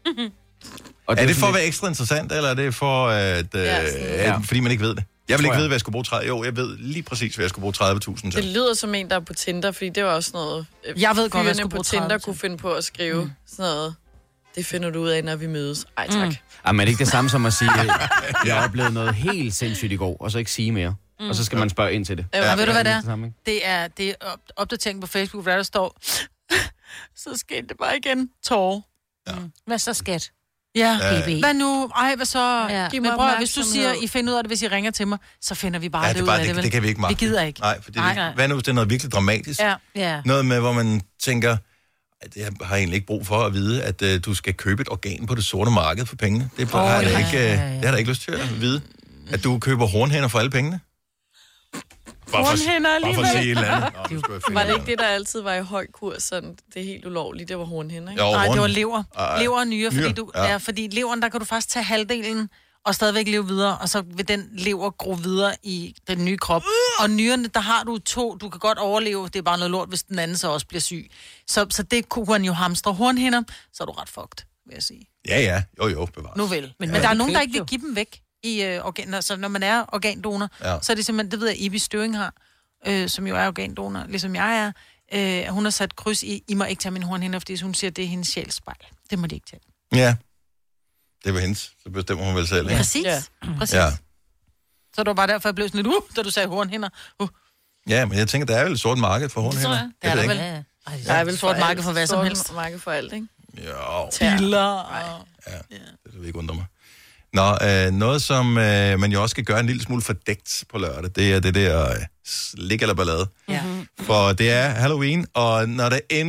Og det er det for at være ekstra interessant, eller er det for, at, øh, ja, fordi man ikke ved det? Jeg vil ikke vide, hvad jeg skulle bruge tredive. Jo, jeg ved lige præcis, hvad jeg skulle bruge tredive tusind til. Det lyder som en, der er på Tinder, fordi det var også noget... Jeg ved godt, hvad jeg skulle på Tinder kunne finde på at skrive mm. sådan noget. Det finder du ud af, når vi mødes. Ej, tak. Mm. Jamen, er det ikke det samme som at sige, at jeg har oplevet noget helt sindssygt i går, og så ikke sige mere? Mm. Og så skal man spørge ind til det. Ja, ja, ved du, hvad det er? Det, det er, det er opdatering på Facebook, hvor der står, så skete det bare igen. Tårer. Ja. Hvad så, skat? Ja, øh. hvad nu? Ej, hvad så? Ja. Giv mig prøv, hvis du siger, I finder ud af det, hvis I ringer til mig, så finder vi bare ja, det, det ud bare, af det. det, Det kan vi ikke magte. Vi gider ikke. Nej, for det, nej, nej. Hvad nu, hvis det er noget virkelig dramatisk? Ja. Ja. Noget med, hvor man tænker, at jeg har egentlig ikke brug for at vide, at uh, du skal købe et organ på det sorte marked for pengene. Det, oh, har jeg ja, ikke, uh, ja, ja. det har jeg ikke lyst til at vide. At du køber hornhænder for alle pengene. Hornhænder alligevel. Bare for at sige et eller andet. Nå, var det ikke det, der altid var i høj kurs? Sådan, det er helt ulovligt, det var hornhænder, ikke? Jo, nej, det var lever. Ej, lever og nyre, fordi, du, ja. ja, fordi leveren, der kan du faktisk tage halvdelen og stadigvæk leve videre, og så vil den lever gro videre i den nye krop. Og nyrerne, der har du to, du kan godt overleve, det er bare noget lort, hvis den anden så også bliver syg. Så, så det kunne han jo hamstre hornhænder, så er du ret fucked, vil jeg sige. Ja, ja, jo jo, bevares. Nu vel. Men, ja. men der er nogen, der ikke vil give dem væk i øh, organer, så når man er organdonor, ja. så er det simpelthen, det ved jeg, Ibi Støring har, øh, som jo er organdonor, ligesom jeg er, øh, hun har sat kryds i, I må ikke tage min hornhænder, fordi hun siger, det er hendes sjælsspejl. Det må de ikke tage. Ja. Det var hendes, så bestemmer hun vel selv, ikke? Præcis, ja. Præcis. Ja. Så det var bare derfor, jeg blev sådan lidt, uh, da du sagde hornhænder. Uh. Ja, men jeg tænker, der er vel et sort marked for hornhænder. Det, det er der vel. Ja. Ej, der er vel et sort marked for hvad som helst. Sort marked for alt, ikke? Jo. Piller. Og... Ja, det vil ikke undre mig. Nå, øh, noget som øh, man jo også skal gøre en lille smule fordækt på lørdag, det er det der øh, slik eller ballade. Ja. For det er Halloween, og når der endelig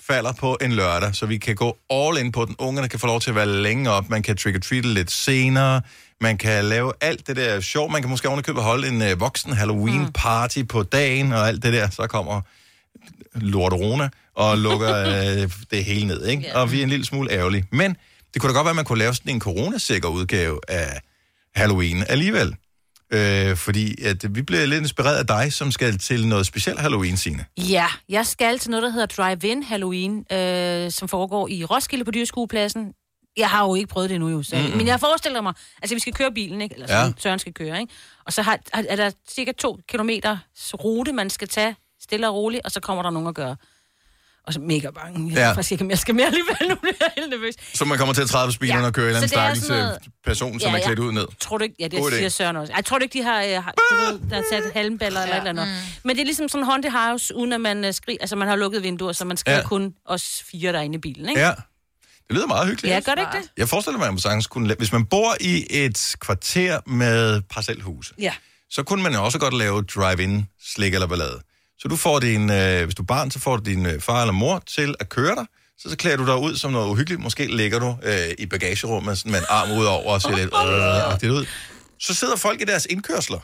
falder på en lørdag, så vi kan gå all in på den. Ungerne kan få lov til at være længe op. Man kan trick-or-treat lidt senere. Man kan lave alt det der sjov. Man kan måske ovenikøbet holde en uh, voksen Halloween-party mm. på dagen, og alt det der. Så kommer lorterona og lukker uh, det hele ned, ikke? Yeah. Og vi er en lille smule ærgerlige. Men det kunne da godt være, at man kunne lave sådan en coronasikker udgave af Halloween alligevel. Øh, fordi at vi bliver lidt inspireret af dig, som skal til noget specielt Halloween, Signe. Ja, jeg skal til noget, der hedder Drive-In Halloween, øh, som foregår i Roskilde på Dyrskuepladsen. Jeg har jo ikke prøvet det endnu, jo, så. Mm-hmm. Men jeg forestiller mig, altså vi skal køre bilen, ikke? Eller sådan, ja. Søren skal køre, ikke? Og så har, er der cirka to kilometer rute, man skal tage stille og roligt, og så kommer der nogen at gøre. Og så mega bange. Jeg ja. faktisk ikke, om jeg skal mere alligevel. Nu bliver jeg helt nervøs. Så man kommer til at træde speederen ja. og køre en eller anden stakkels noget... person, som ja, er klædt ud ned. Tror du ikke... Ja, det God siger idé. Søren også. Jeg tror du ikke, de har, har du ved, der har sat halmballer ja. eller et eller andet. Mm. Men det er ligesom sådan en haunted house, uden at man uh, skriger... Altså, man har lukket vinduer, så man skriger ja. kun os fire derinde i bilen, ikke? Ja. Det lyder meget hyggeligt. Ja, gør det ikke det? Jeg forestiller mig, at man sagtens kunne... Hvis man bor i et kvarter med parcelhuse, ja. så kunne man også godt lave drive-in slik eller ballade. Så du får din, øh, hvis du er barn, så får du din øh, far eller mor til at køre dig. Så, så klæder du dig ud som noget uhyggeligt. Måske ligger du øh, i bagagerummet sådan med en arm ud over og ser lidt øh, det ud. Så sidder folk i deres indkørsler.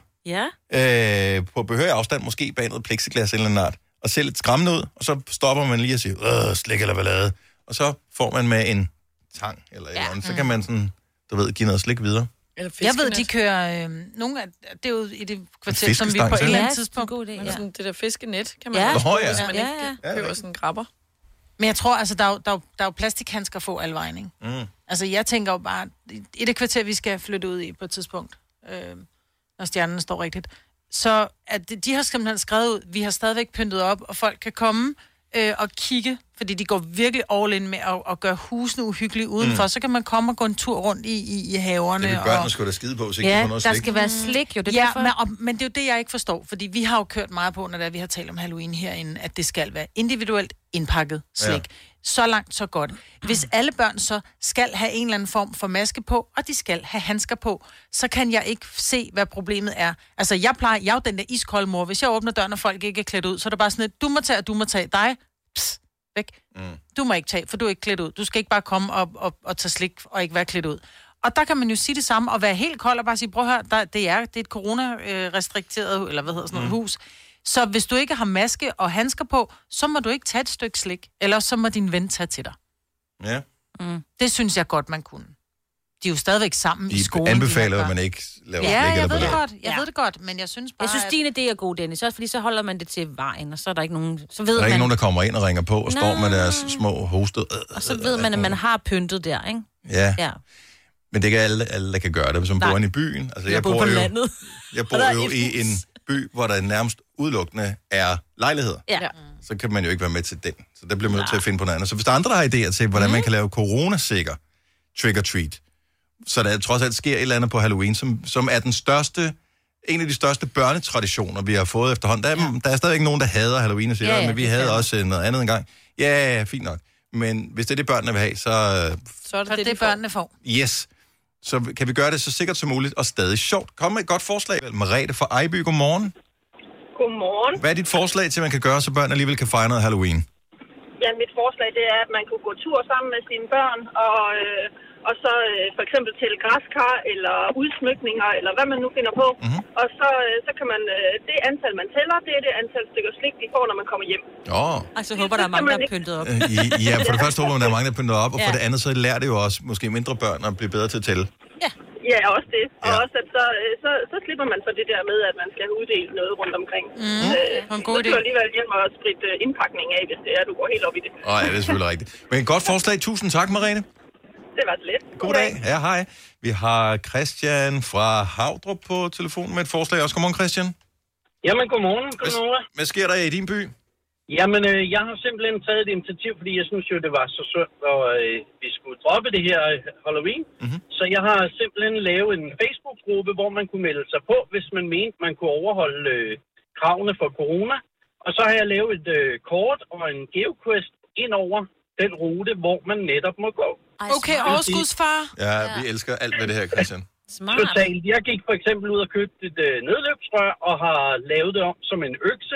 Ja. Øh, på behørig afstand, måske bag noget plexiglas eller noget, og ser lidt skræmmende ud. Og så stopper man lige og siger, øh, slik eller ballade. Og så får man med en tang eller ja. et andet. Så kan man sådan, du ved, give noget slik videre. Jeg ved, de kører... Øh, nogle af, det er jo i det kvarter, som vi på et eller andet tidspunkt... God idé, ja. Sådan, det der fiskenet kan man ja. også bruge, ja. hvis man ja, ikke ja. køber sådan en grabber. Men jeg tror, altså, der er jo, der er jo, der er jo plastikhandsker at få alvejen, ikke? Mm. Altså, jeg tænker jo bare, i det kvarter, vi skal flytte ud i på et tidspunkt, øh, når stjernen står rigtigt, så at de har simpelthen skrevet ud, vi har stadigvæk pyntet op, og folk kan komme øh, og kigge, fordi de går virkelig all in med at, at gøre husene uhyggelige udenfor. Mm. Så kan man komme og gå en tur rundt i, i, i haverne. Det vil børnene sgu da skide på, så ikke ja, de får noget der slik. skal være slik, jo. Det ja, derfor... men, og, men det er jo det, jeg ikke forstår. Fordi vi har jo kørt meget på, når der, vi har talt om Halloween herinde, at det skal være individuelt indpakket slik. Ja. Så langt, så godt. Hvis alle børn så skal have en eller anden form for maske på, og de skal have handsker på, så kan jeg ikke se, hvad problemet er. Altså, jeg plejer, jeg er jo den der iskolde mor. Hvis jeg åbner døren, og folk ikke er klædt ud, så er det bare sådan et, du må tage, og du må tage dig. Psst, væk. Mm. Du må ikke tage, for du er ikke klædt ud. Du skal ikke bare komme og, og, og tage slik og ikke være klædt ud. Og der kan man jo sige det samme, og være helt kold og bare sige, prøv at høre, der, det, er, det er et corona-restrikteret, eller hvad hedder sådan noget, mm. hus. Så hvis du ikke har maske og handsker på, så må du ikke tage et stykke slik, eller så må din ven tage til dig. Ja. Mm. Det synes jeg godt, man kunne. De er jo stadigvæk sammen de i skolen. Anbefaler, at man ikke laver ja, slik jeg eller ved det ballade. godt. Jeg ja. ved det godt, men jeg synes bare... Jeg synes, at... din idé er god, Dennis. Også fordi så holder man det til vejen, og så er der ikke nogen... Så ved der er man... ikke nogen, der kommer ind og ringer på og står med deres små hosted. Og så ved man, at man har pyntet der, ikke? Ja. ja. Men det er ikke alle, alle der kan gøre det, hvis man bor inde i byen. Altså, jeg, jeg bor bor på jo, landet. Jeg bor jo i en by, hvor der nærmest udelukkende er lejligheder. Ja. Så kan man jo ikke være med til den. Så der bliver man nødt til at finde på noget andet. Så hvis der er andre, der har idéer til, hvordan mm. man kan lave coronasikker trick-or-treat, så der trods alt sker et eller andet på Halloween, som, som er den største, en af de største børnetraditioner, vi har fået efterhånden. Der er, ja. der er stadigvæk nogen, der hader Halloween og siger, ja, ja, men vi havde også noget andet engang. Ja, ja, fint nok. Men hvis det er det, børnene vil have, så... Så er det det, det børnene får. Yes. Så kan vi gøre det så sikkert som muligt og stadig sjovt. Kom med et godt forslag. Merete fra Ejby, godmorgen. Godmorgen. Hvad er dit forslag til, man kan gøre, så børn alligevel kan fejre noget Halloween? Ja, mit forslag det er, at man kunne gå tur sammen med sine børn, og, øh, og så øh, for eksempel til græskar, eller udsmykninger, eller hvad man nu finder på. Mm-hmm. Og så, øh, så kan man, øh, det antal, man tæller, det er det antal stykker slik, de får, når man kommer hjem. Åh. Oh. Altså, jeg håber, der er mange, der er pyntet op. Ja, for det første håber man, der er mange, der er pyntet op, og for ja. det andet, så lærer det jo også måske mindre børn at blive bedre til at tælle. Ja. Ja, også det. Og ja. også, at så, så, så slipper man for det der med, at man skal uddele noget rundt omkring. Mm. Øh, en god idé. Så skal alligevel hjælpe at spritte indpakningen af, hvis det er, du går helt op i det. Åh, oh, ja, det er selvfølgelig rigtigt. Men et godt forslag. Tusind tak, Merete. Det var så lidt. God, God dag. dag. Ja, hej. Vi har Christian fra Havdrup på telefonen med et forslag. Også godmorgen, Christian. Jamen, godmorgen. Godmorgen. Hvad, hvad sker der i din by? Jamen, øh, jeg har simpelthen taget et initiativ, fordi jeg synes jo, det var så sundt, og øh, vi skulle droppe det her Halloween. Mm-hmm. Så jeg har simpelthen lavet en Facebook-gruppe, hvor man kunne melde sig på, hvis man mente, man kunne overholde øh, kravene for corona. Og så har jeg lavet et øh, kort og en geoquest ind over den rute, hvor man netop må gå. Okay, overskudsfar. Ja, vi elsker alt ved det her, Christian. Smart. Totalt. Jeg gik for eksempel ud og købte et øh, nedløbsrør og har lavet det om som en økse.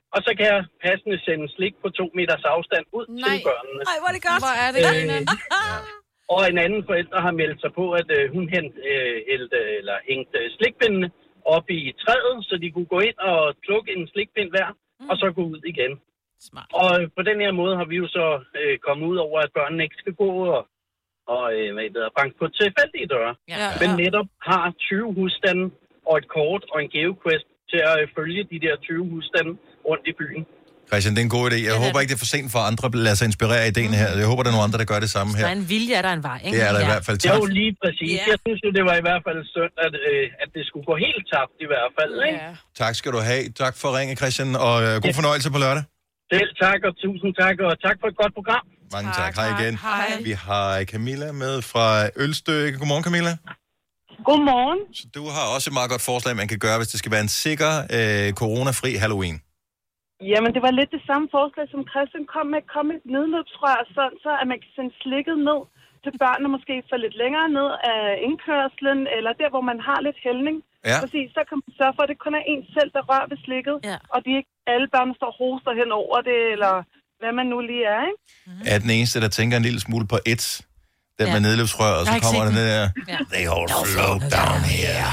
Og så kan jeg passende sende slik på to meters afstand ud Nej. til børnene. Nej, hvor er det godt. Hvor er det, øh, Og en anden forælder har meldt sig på, at øh, hun hent, øh, hældte, eller hængte slikpindene op i træet, så de kunne gå ind og plukke en slikpind hver, mm. og så gå ud igen. Smart. Og på den her måde har vi jo så øh, kommet ud over, at børnene ikke skal gå og, og øh, hvad det hedder, banke på tilfældige døre. Ja. Men netop har tyve husstande og et kort og en geoquest til at øh, følge de der tyve husstande rundt i byen. Christian, det er en god idé. Jeg ja, håber ikke, det er for sent for andre at lade sig inspirere af ideen her. Jeg håber, der er nogle andre, der gør det samme her. Der er en vilje, er der en vej, ikke? Det er der ja. i hvert fald. Tak. Det er jo lige præcis. Yeah. Jeg synes jo, det var i hvert fald synd, at, øh, at det skulle gå helt tabt i hvert fald. Ikke? Ja. Tak skal du have. Tak for ringe, Christian, og øh, god fornøjelse på lørdag. Selv tak, og tusind tak, og tak for et godt program. Mange tak. tak. Hej igen. Hej. Vi har Camilla med fra Ølstykke. Godmorgen, Camilla. Godmorgen. Så du har også et meget godt forslag, man kan gøre, hvis det skal være en sikker, øh, coronafri Halloween. Jamen, det var lidt det samme forslag, som Christian kom med. Kom et nedløbsrør, sådan, så at man kan sende slikket ned til børnene, måske for lidt længere ned af indkørslen, eller der, hvor man har lidt hældning. Ja. Præcis, så kan man sørge for, at det kun er en selv, der rører ved slikket, ja. og de ikke alle børn står og hoster hen over det, eller hvad man nu lige er, ikke? Mm-hmm. Er den eneste, der tænker en lille smule på et, den ja. med nedløbsrør, og så kommer den der, ja. they all flow down here.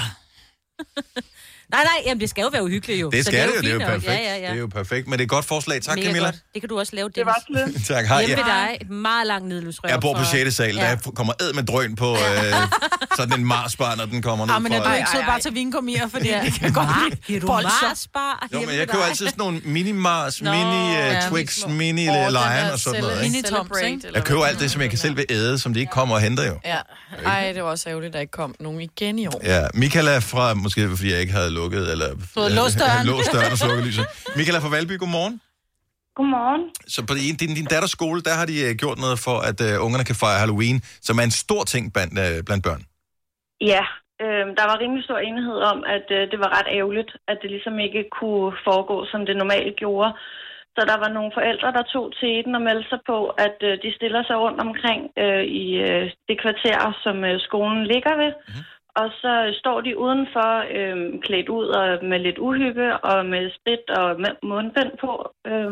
Nej, nej, jamen det skal jo være uhyggeligt jo. Det skal det, det, er jo, det er jo perfekt. Ja, ja, ja. Det er jo perfekt, men det er et godt forslag. Tak, Mega Camilla. Godt. Det kan du også lave, Dennis. Det var slet. Tak, hej. Hjemme ved dig, et meget langt nedløbsrør. Jeg bor på sjette sal, ja. Der kommer æd med drøn på øh, sådan en Marsbar, når den kommer ned. Ja, men er du ikke sød bare til vinkomier, fordi ja. det kan godt lide bolcher. Marsbar? Jo, men jeg køber altid sådan nogle mini-Mars, mini-Twix, mini-Lion og sådan noget. Mini-Toms, jeg køber alt det, som jeg kan selv vil æde, som de ikke kommer og henter jo. Ja. Ej, det var også ærgerligt, der ikke kom nogen igen i år. Ja, Michaela fra, måske fordi jeg ikke havde lukket, eller låst døren. Låst døren og slukket lyset. Michaela fra Valby, godmorgen. Godmorgen. Så på din, din, din datters skole, der har de uh, gjort noget for, at uh, ungerne kan fejre Halloween, som er en stor ting blandt, uh, blandt børn. Ja, øh, der var rimelig stor enighed om, at øh, det var ret ærgerligt, at det ligesom ikke kunne foregå, som det normalt gjorde. Så der var nogle forældre, der tog teten og meldte sig på, at øh, de stiller sig rundt omkring øh, i øh, det kvarter, som øh, skolen ligger ved. Mm-hmm. Og så står de udenfor øh, klædt ud og med lidt uhygge og med sprit og mundbind på. Øh,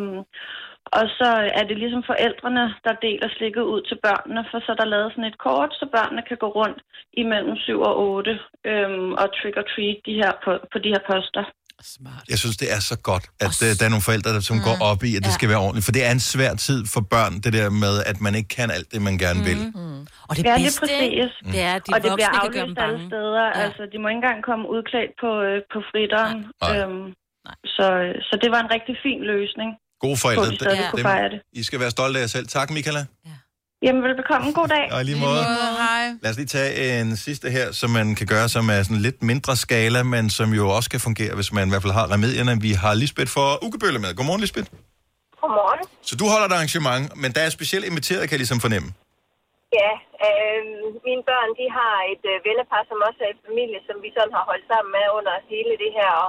og så er det ligesom forældrene, der deler slikket ud til børnene, for så er der lavet sådan et kort, så børnene kan gå rundt imellem syv og otte øh, og trick or treat de her på, på de her poster. Smart. Jeg synes, det er så godt, at uh, der er nogle forældre, der som mm. går op i, at det ja. skal være ordentligt. For det er en svær tid for børn, det der med, at man ikke kan alt det, man gerne vil. Mm. Og det ja, bedste, det, mm. det er, at de og det voksne bliver kan gøre dem aflyst alle bange. steder. Ja. Altså, de må ikke engang komme udklædt på, øh, på fritteren. Nej. Øhm, Nej. Så, så det var en rigtig fin løsning. Gode forældre. På, de dem, dem, I skal være stolte af jer selv. Tak, Michaela. Ja. Jamen, velbekomme. God dag. Og lige måde. Hej. Lad os lige tage en sidste her, som man kan gøre, som er sådan lidt mindre skala, men som jo også kan fungere, hvis man i hvert fald har remedierne. Vi har Lisbeth for Ukebølle med. Godmorgen, Lisbeth. Godmorgen. Så du holder et arrangement, men der er specielt inviteret, kan jeg ligesom fornemme. Ja, øh, mine børn, de har et øh, vennepar, som også er et familie, som vi sådan har holdt sammen med under hele det her og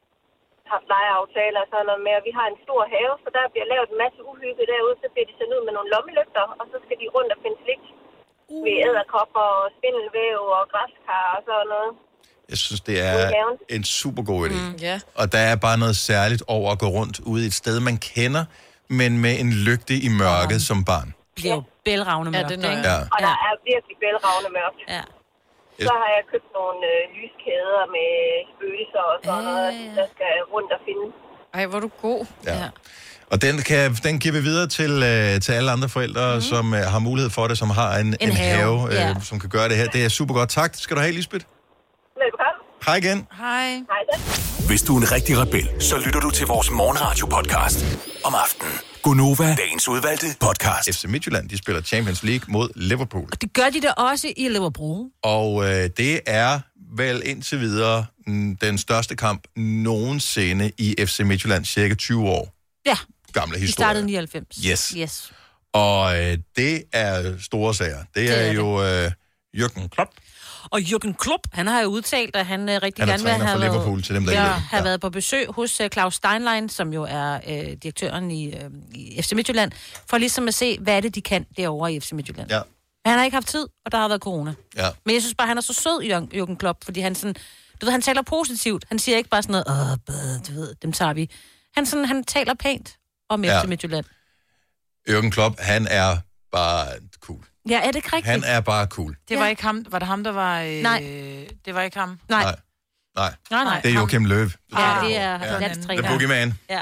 haft lejeaftaler og sådan noget med. Og vi har en stor have, så der bliver lavet en masse uhygge derude. Så bliver de sendt ud med nogle lommelygter, og så skal de rundt og finde slik uh. ved edderkopper og spindelvæv og græskar og sådan noget. Jeg synes, det er en super god idé. Mm, yeah. Og der er bare noget særligt over at gå rundt ude i et sted, man kender, men med en lygte i mørket ja. som barn. Det bliver jo bælragende mørkt, ja, ikke? Ja. Og der er virkelig bælragende mørkt. Ja. Så har jeg købt nogle øh, lyskæder med spøgelser og sådan øh. noget, der skal rundt og finde. Ej, hvor er du god. Ja. ja. Og den, kan, den giver vi videre til, øh, til alle andre forældre, mm. som øh, har mulighed for det, som har en, en, en have, have øh, ja. som kan gøre det her. Det er super godt. Tak skal du have, Lisbeth. Velkommen. Hej igen. Hej. Hej da. Hvis du er en rigtig rebel, så lytter du til vores morgenradio-podcast om aftenen. Gonova, dagens udvalgte podcast. F C Midtjylland, de spiller Champions League mod Liverpool. Og det gør de da også i Liverpool. Og øh, det er vel indtil videre mm, den største kamp nogensinde i F C Midtjylland, cirka tyve år. Ja. Gamle historie. De startede nioghalvfems. Yes. yes. Og øh, det er store sager. Det, det er, er jo øh, Jürgen Klopp. Og Jürgen Klopp, han har jo udtalt, at han uh, rigtig han gerne vil have, Liverpool, til dem, der ja, ja. have været på besøg hos uh, Claus Steinlein, som jo er uh, direktøren i, uh, i F C Midtjylland, for ligesom at se, hvad er det, de kan derovre i F C Midtjylland. Ja. Men han har ikke haft tid, og der har været corona. Ja. Men jeg synes bare, han er så sød, Jürgen Klopp, fordi han sådan, du ved, han taler positivt. Han siger ikke bare sådan noget, åh, bæh, du ved, dem tager vi. Han, sådan, han taler pænt om Ja. F C Midtjylland. Jürgen Klopp, han er bare cool. Ja, er det ikke rigtigt? Han er bare cool. Det var ikke ham. Var det ham, der var... Øh, Nej. Det var ikke ham. Nej. Nej. Nej. Nej, nej. Det er Joachim Løv. Ja, det er Ja. landstræner. The Boogeyman. Ja.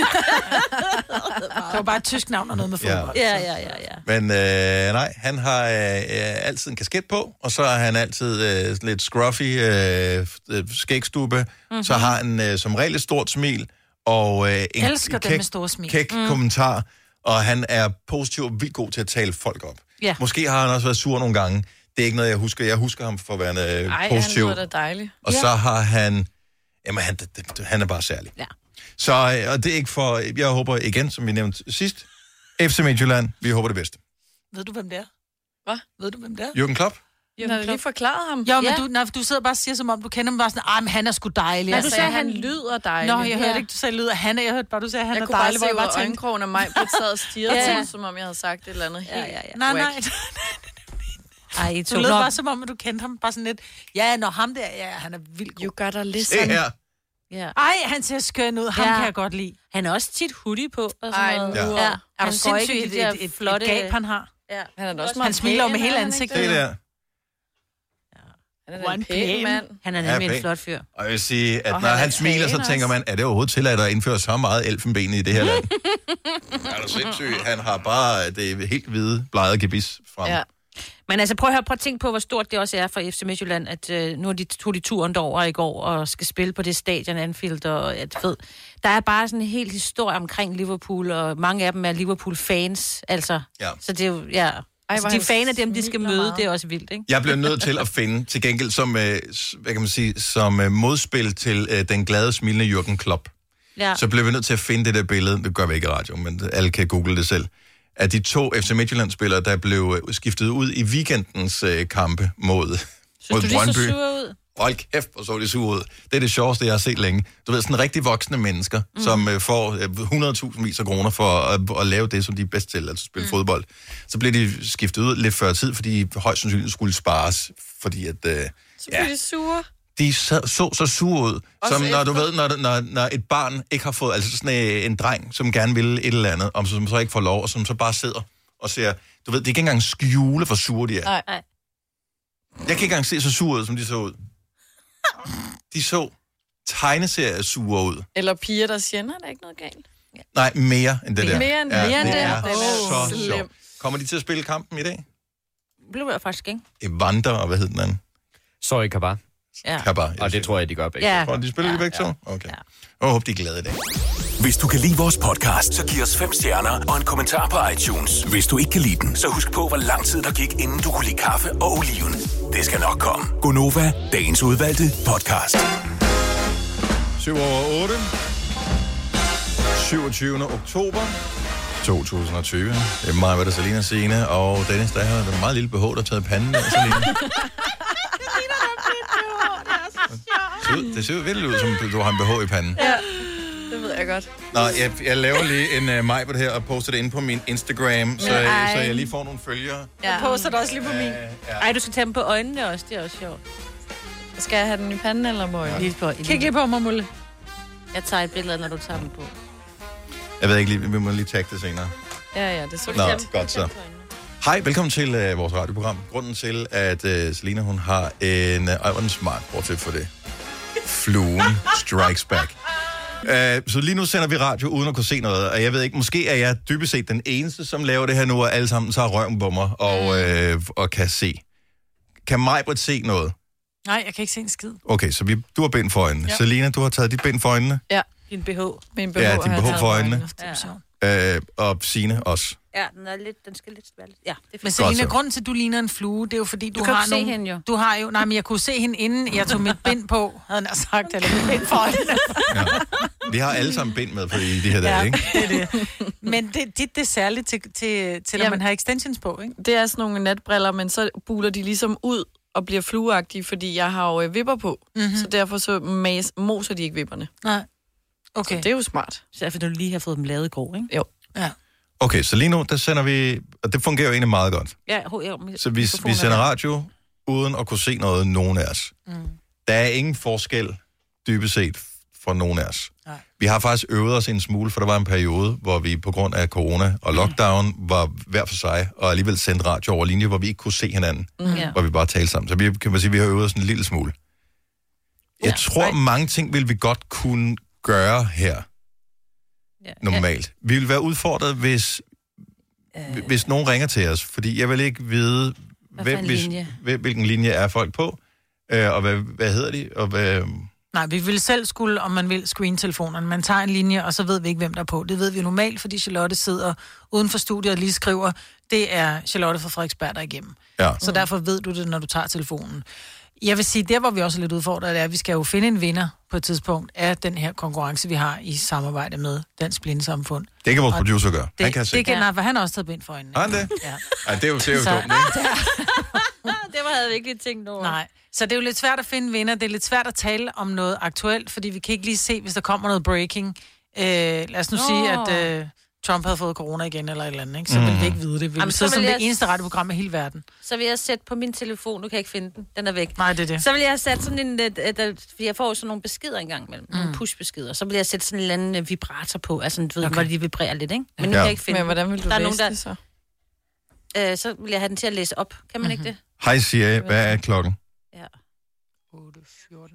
Det var bare et tysk navn og noget med fodbold. Ja, ja, ja, ja. Men øh, nej, han har øh, altid en kasket på, og så er han altid øh, lidt scruffy øh, skægstube. Mm-hmm. Så har han øh, som regel et stort smil, og øh, en Elsker dem kæk, med store smil. kæk mm. kommentar, og han er positiv og vildt god til at tale folk op. Ja. Måske har han også været sur nogle gange. Det er ikke noget, jeg husker. Jeg husker ham for at være øh, Ej, positiv. han lyder da dejligt. Og Ja. så har han... Jamen, han, det, det, han er bare særlig. Ja. Så øh, og det er ikke for... Jeg håber igen, som vi nævnte sidst, F C Midtjylland, vi håber det bedste. Ved du, hvem det er? Hvad? Ved du, hvem det er? Jürgen Klopp? Jeg har lige forklaret ham. Jo, men Ja. du, nej, du sidder bare og siger, som om du kender ham bare sådan, ej, men han er sgu dejlig. Nej, Jeg du sagde, sagde, han lyder dejlig. Nå, jeg hørte Ja. ikke, du sagde, lyder han er. Jeg hørte bare, du sagde, han Jeg er kunne bare dejlig, se hvor jeg ud bare af tænkte... øjenkrogen af mig, på sad og stirrede Ja. til mig, som om jeg havde sagt et eller andet helt Ja, ja, ja. Nej, nej. wack. Ej, I Du tog lød nok. bare som om, at du kendte ham bare sådan lidt. Ja, når ham der, ja, han er vildt god. You gotta Det listen. her. Ja. Ej, han ser skøn ud. Ham Ja. kan jeg godt lide. Han er også tit hoodie på. Og sådan Ej, noget. nu. Ja. Er Han du går ikke sindssygt i de der et, et, flotte... et gab, han har? Ja. Han er da også Han meget smiler pæn, med hele er han ansigtet. ikke Det det? der. Han er Hvor da en en pæn pæn. mand. Han er Ja, nemlig en pæn. flot fyr. Og jeg vil sige, at Og når han er han smiler, så pæn tænker også. man, er det overhovedet tilladt at indføre så meget elfenben i det her land? Er du sindssyg? Han har bare det helt hvide, blegede gebis frem. Ja. Men altså, prøv at høre, prøv at tænke på, hvor stort det også er for F C Midtjylland, at øh, nu har de tog de turen derover i går og skal spille på det stadion Anfield, og at ved, der er bare sådan en hel historie omkring Liverpool, og mange af dem er Liverpool-fans, altså. Ja. Så det er jo, ja. Altså, hvor de han fan af dem, de skal smiler møde, meget. det er også vildt, ikke? Jeg bliver nødt til at finde, til gengæld som, øh, s- hvad kan man sige, som øh, modspil til øh, den glade, smilende Jürgen Klopp, Ja. så bliver vi nødt til at finde det der billede, det gør vi ikke i radio, men alle kan google det selv, af de to F C Midtjylland-spillere, der blev øh, skiftet ud i weekendens øh, kampe mod, mod Synes du, de så Brøndby. sure ud? Hold kæft, hvor så de sure ud. Det er det sjoveste, jeg har set længe. Du ved, sådan rigtig voksne mennesker, mm. som øh, får øh, hundrede tusind vis af kroner for at, at lave det, som de er bedst til, altså spille mm. fodbold. Så bliver de skiftet ud lidt før tid, fordi de højst sandsynligt skulle spares, fordi at... Øh, Så bliver de sure. de så, så så sure ud, Også som når du efter. ved, når, når, når et barn ikke har fået, altså sådan en, en dreng, som gerne vil et eller andet, og som så ikke får lov, og som så bare sidder og ser, du ved, det er ikke engang skjule, hvor sure de er. Nej. Nej. Jeg kan ikke engang se så sure ud, som de så ud. De så tegneserier sure ud. Eller piger, der siger, der er ikke noget galt. Nej, mere end det der. Mere end- mere end det det. er Den er så slem. sjovt. Kommer de til at spille kampen i dag? Blev jeg faktisk ikke. Evander, og hvad hed den anden? Sorry, Kabar. Ja. Kabar. Og det tror jeg, de gør begge. Ja. Og de spiller Ja, de begge to? Okay. Jeg håber, de er glade i dag. Hvis du kan lide vores podcast, så giv os fem stjerner og en kommentar på iTunes. Hvis du ikke kan lide den, så husk på, hvor lang tid der gik, inden du kunne lide kaffe og oliven. Det skal nok komme. Gonova, dagens udvalgte podcast. syv over otte. syvogtyvende oktober to tusind og tyve. Det er mig, hvad der Selina Signe, og Dennis, der har et meget lille behov, der har taget panden af, Selina. Det ser ud- Det ser jo virkelig ud, som du har en behov i panden. Ja, det ved jeg godt. Nå, jeg, jeg laver lige en uh, mig på det her, og poster det ind på min Instagram, så, Ej. så jeg lige får nogle følgere. Jeg poster det også lige på min. Ej, du skal tage dem på øjnene også, det er også sjovt. Skal jeg have den i panden eller må jeg? Lige på, Kig lige på mig, Mulle. Jeg tager et billede, når du tager dem på. Jeg ved ikke lige, vi må lige tagge det senere. Ja, ja, det så Nå, godt så. Hej, velkommen til uh, vores radioprogram. Grunden til, at uh, Selina, hun har en... Uh, ej, hvor er den smart, bortset for det. Fluen strikes back. Uh, så lige nu sender vi radio uden at kunne se noget, og jeg ved ikke, måske er jeg dybest set den eneste, som laver det her nu, og alle sammen tager røven på mig og, uh, og kan se. Kan Majbrit se noget? Nej, jeg kan ikke se en skid. Okay, så vi, du har bind for øjnene. Ja. Selina, du har taget dit bind for øjnene. Ja. Din B H. Min Ja, din behov for øjnene. Ja. Uh, og Signe også. Ja, den, er lidt, den skal lidt være lidt... Ja, det er Men fint. Selina, så. grunden til, at du ligner en flue, det er jo fordi, du, Du kan har ikke se nogle... hende jo. Du har jo... Nej, men jeg kunne se hende inden jeg tog mit bind på, havde jeg sagt, eller mit bind for øjnene. Vi har alle sammen bind med på i de her dage, Ja, ikke? det er det. Men det, det, det er særligt til, til, til at Jamen, man har extensions på, ikke? Det er sådan nogle natbriller, men så buler de ligesom ud og bliver flueagtige, fordi jeg har jo øh, vipper på. Mm-hmm. Så derfor så mas, moser de ikke vipperne. Nej. Okay. Så det er jo smart. Så derfor, du lige har fået dem lavet i går, ikke? Jo. Ja. Okay, så lige nu, der sender vi... Og det fungerer jo egentlig meget godt. Ja, ho, ja mi- Så vi, mikrofonen vi er sender der. radio uden at kunne se noget, nogen af os. Mm. Der er ingen forskel, dybest set, for nogen af os. Nej. Vi har faktisk øvet os en smule, for der var en periode, hvor vi på grund af corona og lockdown var hver for sig, og alligevel sendte radio over linje, hvor vi ikke kunne se hinanden, mm. hvor vi bare talte sammen. Så vi kan man sige, vi har øvet os en lille smule. Jeg ja, tror, right. mange ting vil vi godt kunne gøre her, ja, normalt. Ja. Vi vil være udfordret, hvis, øh. hvis nogen ringer til os, fordi jeg vil ikke vide, hvem, hvis, hvilken linje er folk på, øh, og hvad, hvad hedder de, og hvad... Nej, vi vil selv skulle, om man vil, screen-telefonerne. Man tager en linje, og så ved vi ikke, hvem der er på. Det ved vi normalt, fordi Charlotte sidder uden for studiet og lige skriver, det er Charlotte fra Frederiksberg, der er igennem. Ja. Så derfor ved du det, når du tager telefonen. Jeg vil sige, der hvor vi også er lidt udfordret, er, at vi skal jo finde en vinder på et tidspunkt af den her konkurrence, vi har i samarbejde med Dansk Blindesamfund. Det kan vores og producer gøre. Det, han kan se. Det kan, nej, for han har også taget bind for øjnene. Har han det? Ja. Ej, det er jo, det er jo dumt, ikke? Det var, havde vi ikke lige tænkt over. Nej. Så det er jo lidt svært at finde vinder. Det er lidt svært at tale om noget aktuelt, fordi vi kan ikke lige se, hvis der kommer noget breaking. Øh, lad os nu oh. sige, at øh, Trump havde fået corona igen eller et eller andet, ikke? Så mm. vil vi ikke vide det. Vi vil sidde som jeg... det eneste radioprogram i hele verden. Så vil jeg sætte på min telefon, nu kan jeg ikke finde den, den er væk. Nej, det er det. Så vil jeg sætte sådan en, et, et, et, jeg får sådan nogle beskeder engang imellem, mm. nogle push-beskeder. Så vil jeg sætte sådan en eller anden vibrator på, altså du ved, okay. hvor de vibrerer lidt, ikke? Men nu ja. kan jeg ikke finde. Men hvordan vil du der læse nogen, der... det så? Øh, så vil jeg have den til at læse op. Kan man mm-hmm. ikke det? Hej Siri, hvad er klokken? Ja. otte fjorten.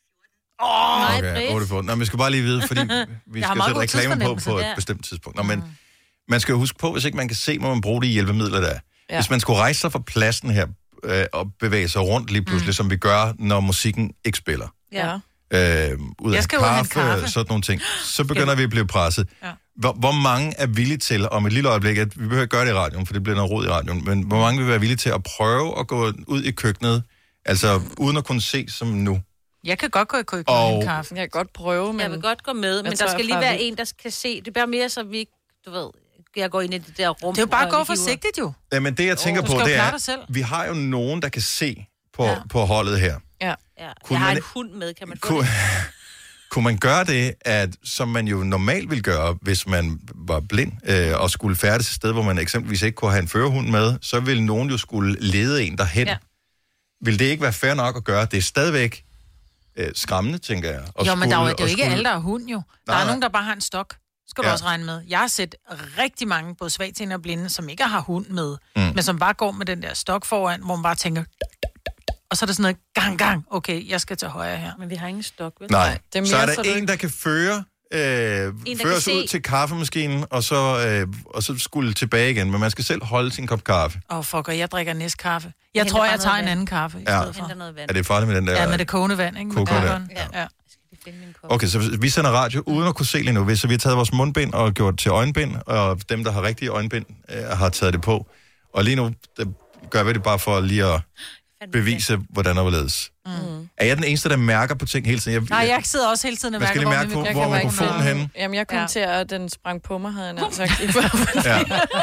Åh, oh, okay, otte fjorten. Nå, vi skal bare lige vide, fordi vi skal sætte reklame på på et ja. bestemt tidspunkt. Nå, men man skal jo huske på, hvis ikke man kan se, må man bruge de hjælpemidler, der er. Ja. Hvis man skulle rejse sig fra pladsen her øh, og bevæge sig rundt lige pludselig, mm. som vi gør, når musikken ikke spiller. Ja. Øh, ud af kaffe, kaffe, sådan nogle ting. Så begynder vi at blive presset. Ja. Hvor, hvor mange er villige til, om et lille øjeblik, at vi behøver ikke gøre det i radioen, for det bliver noget rod i radioen, men hvor mange vil være villige til at prøve at gå ud i køkkenet, altså uden at kunne se som nu? Jeg kan godt gå i køkkenet og... med en kaffe. Jeg kan godt prøve, men... Jeg vil godt gå med, men der skal lige være en, der kan se. Det bliver mere, så vi ikke, du ved, jeg går ind i det der rum. Det er jo bare at gå forsigtigt, jo. Jamen, det jeg tænker oh, på, det er, vi har jo nogen, der kan se på, ja. på holdet her. Ja. ja. Jeg har man... en hund med, kan man få kunne... det? Kunne man gøre det, at, som man jo normalt ville gøre, hvis man var blind øh, og skulle færdes et sted, hvor man eksempelvis ikke kunne have en førerhund med, så ville nogen jo skulle lede en derhen. Ja. Vil det ikke være fair nok at gøre? Det er stadigvæk øh, skræmmende, tænker jeg. Jo, skulle, men der er jo, det er jo ikke skulle... alle, der er hund jo. Der nej, er nej. nogen, der bare har en stok. Skal du ja. også regne med. Jeg har set rigtig mange, både svagtseende og blinde, som ikke har hund med, mm. men som bare går med den der stok foran, hvor man bare tænker... Og så er der sådan noget gang, gang. Okay, jeg skal til højre her. Men vi har ingen stok, vel? Nej, det er så er der så en, ikke... der kan føre, øh, en, føre sig ud til kaffemaskinen, og så, øh, og så skulle tilbage igen. Men man skal selv holde sin kop kaffe. Åh, oh, fuck, og jeg drikker næst kaffe. Jeg, jeg tror, jeg tager en anden kaffe i ja. stedet for. Er det farligt med den der... Ja, med det kogende vand, ikke? Kogende vand. Ja. ja. Okay, så vi sender radio uden at kunne se lige nu. Så vi har taget vores mundbind og gjort til øjenbind, og dem, der har rigtige øjenbind, øh, har taget det på. Og lige nu gør vi det bare for lige at... bevise, hvordan der var ledes. Mm. Er jeg den eneste, der mærker på ting hele tiden? Jeg, Nej, jeg sidder også hele tiden og mærker, hvor, mærke på, hvor er mikrofonen henne. Jamen, jeg kom ja. til, at den sprang på mig, havde jeg nærmest sagt. ja.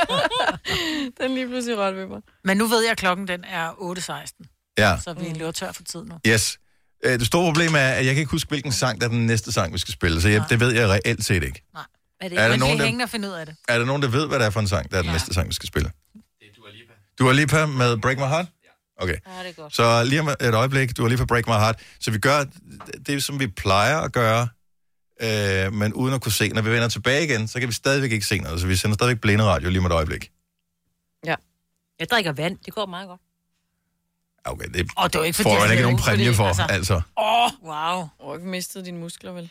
Den lige pludselig rørte ved mig. Men nu ved jeg, at klokken den er otte seksten. Ja. Så vi løber tør for tid nu. Yes. Det store problem er, at jeg kan ikke huske, hvilken sang, der er den næste sang, vi skal spille. Så jeg, det ved jeg reelt set ikke. Nej. Er det er der nogen, der, finde ud af det. Er der nogen, der ved, hvad det er for en sang, der er den ja. næste sang, vi skal spille? Det er Dua Lipa. Dua Lipa med Break My Heart? Okay, ja, det så lige om et øjeblik, du har lige for Break My Heart. Så vi gør det, som vi plejer at gøre, øh, men uden at kunne se. Når vi vender tilbage igen, så kan vi stadigvæk ikke se noget. Så vi sender stadigvæk blinderadio lige om et øjeblik. Ja. Jeg drikker vand, det går meget godt. Okay, det, oh, det var ikke, fordi får man ikke nogen præmie fordi, for, altså. altså. Åh, oh, wow. Du har ikke mistet dine muskler, vel?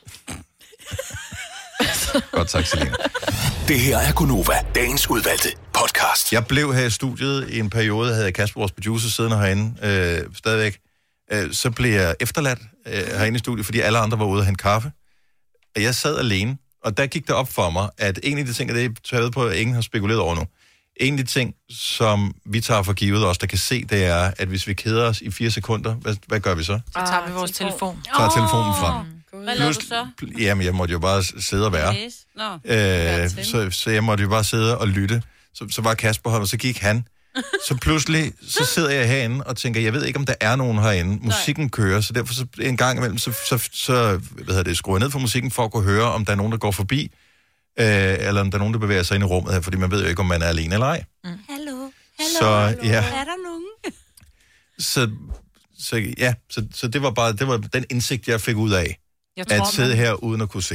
Godt, tak, Selina. Det her er Gunova, dagens udvalgte podcast. Jeg blev her i studiet i en periode, havde Kasper, vores producer, siddende herinde øh, stadigvæk. Øh, så blev jeg efterladt øh, herinde i studiet, fordi alle andre var ude og hente kaffe. Og jeg sad alene, og der gik det op for mig, at en af de ting, og det er taget på, at ingen har spekuleret over nu, en af de ting, som vi tager for givet os, der kan se, det er, at hvis vi keder os i fire sekunder, hvad, hvad gør vi så? Så tager vi vores telefon. Tager telefonen frem. Hvad lavede du så? Jamen, jeg måtte jo bare sidde og være. Øh, så, så jeg måtte jo bare sidde og lytte. Så, så var Kasper her, og så gik han. Så pludselig, så sidder jeg herinde og tænker, jeg ved ikke, om der er nogen herinde. Musikken kører, så derfor så en gang imellem, så, så, så hvad hedder det, skruer jeg ned for musikken, for at kunne høre, om der er nogen, der går forbi, øh, eller om der er nogen, der bevæger sig ind i rummet her, fordi man ved jo ikke, om man er alene eller ej. Mm. Hallo, hallo, så, hallo. Ja. Er der nogen? så, så ja, så, så det var bare, det var den indsigt, jeg fik ud af. Jeg tror, at sidde man... her uden at kunne se.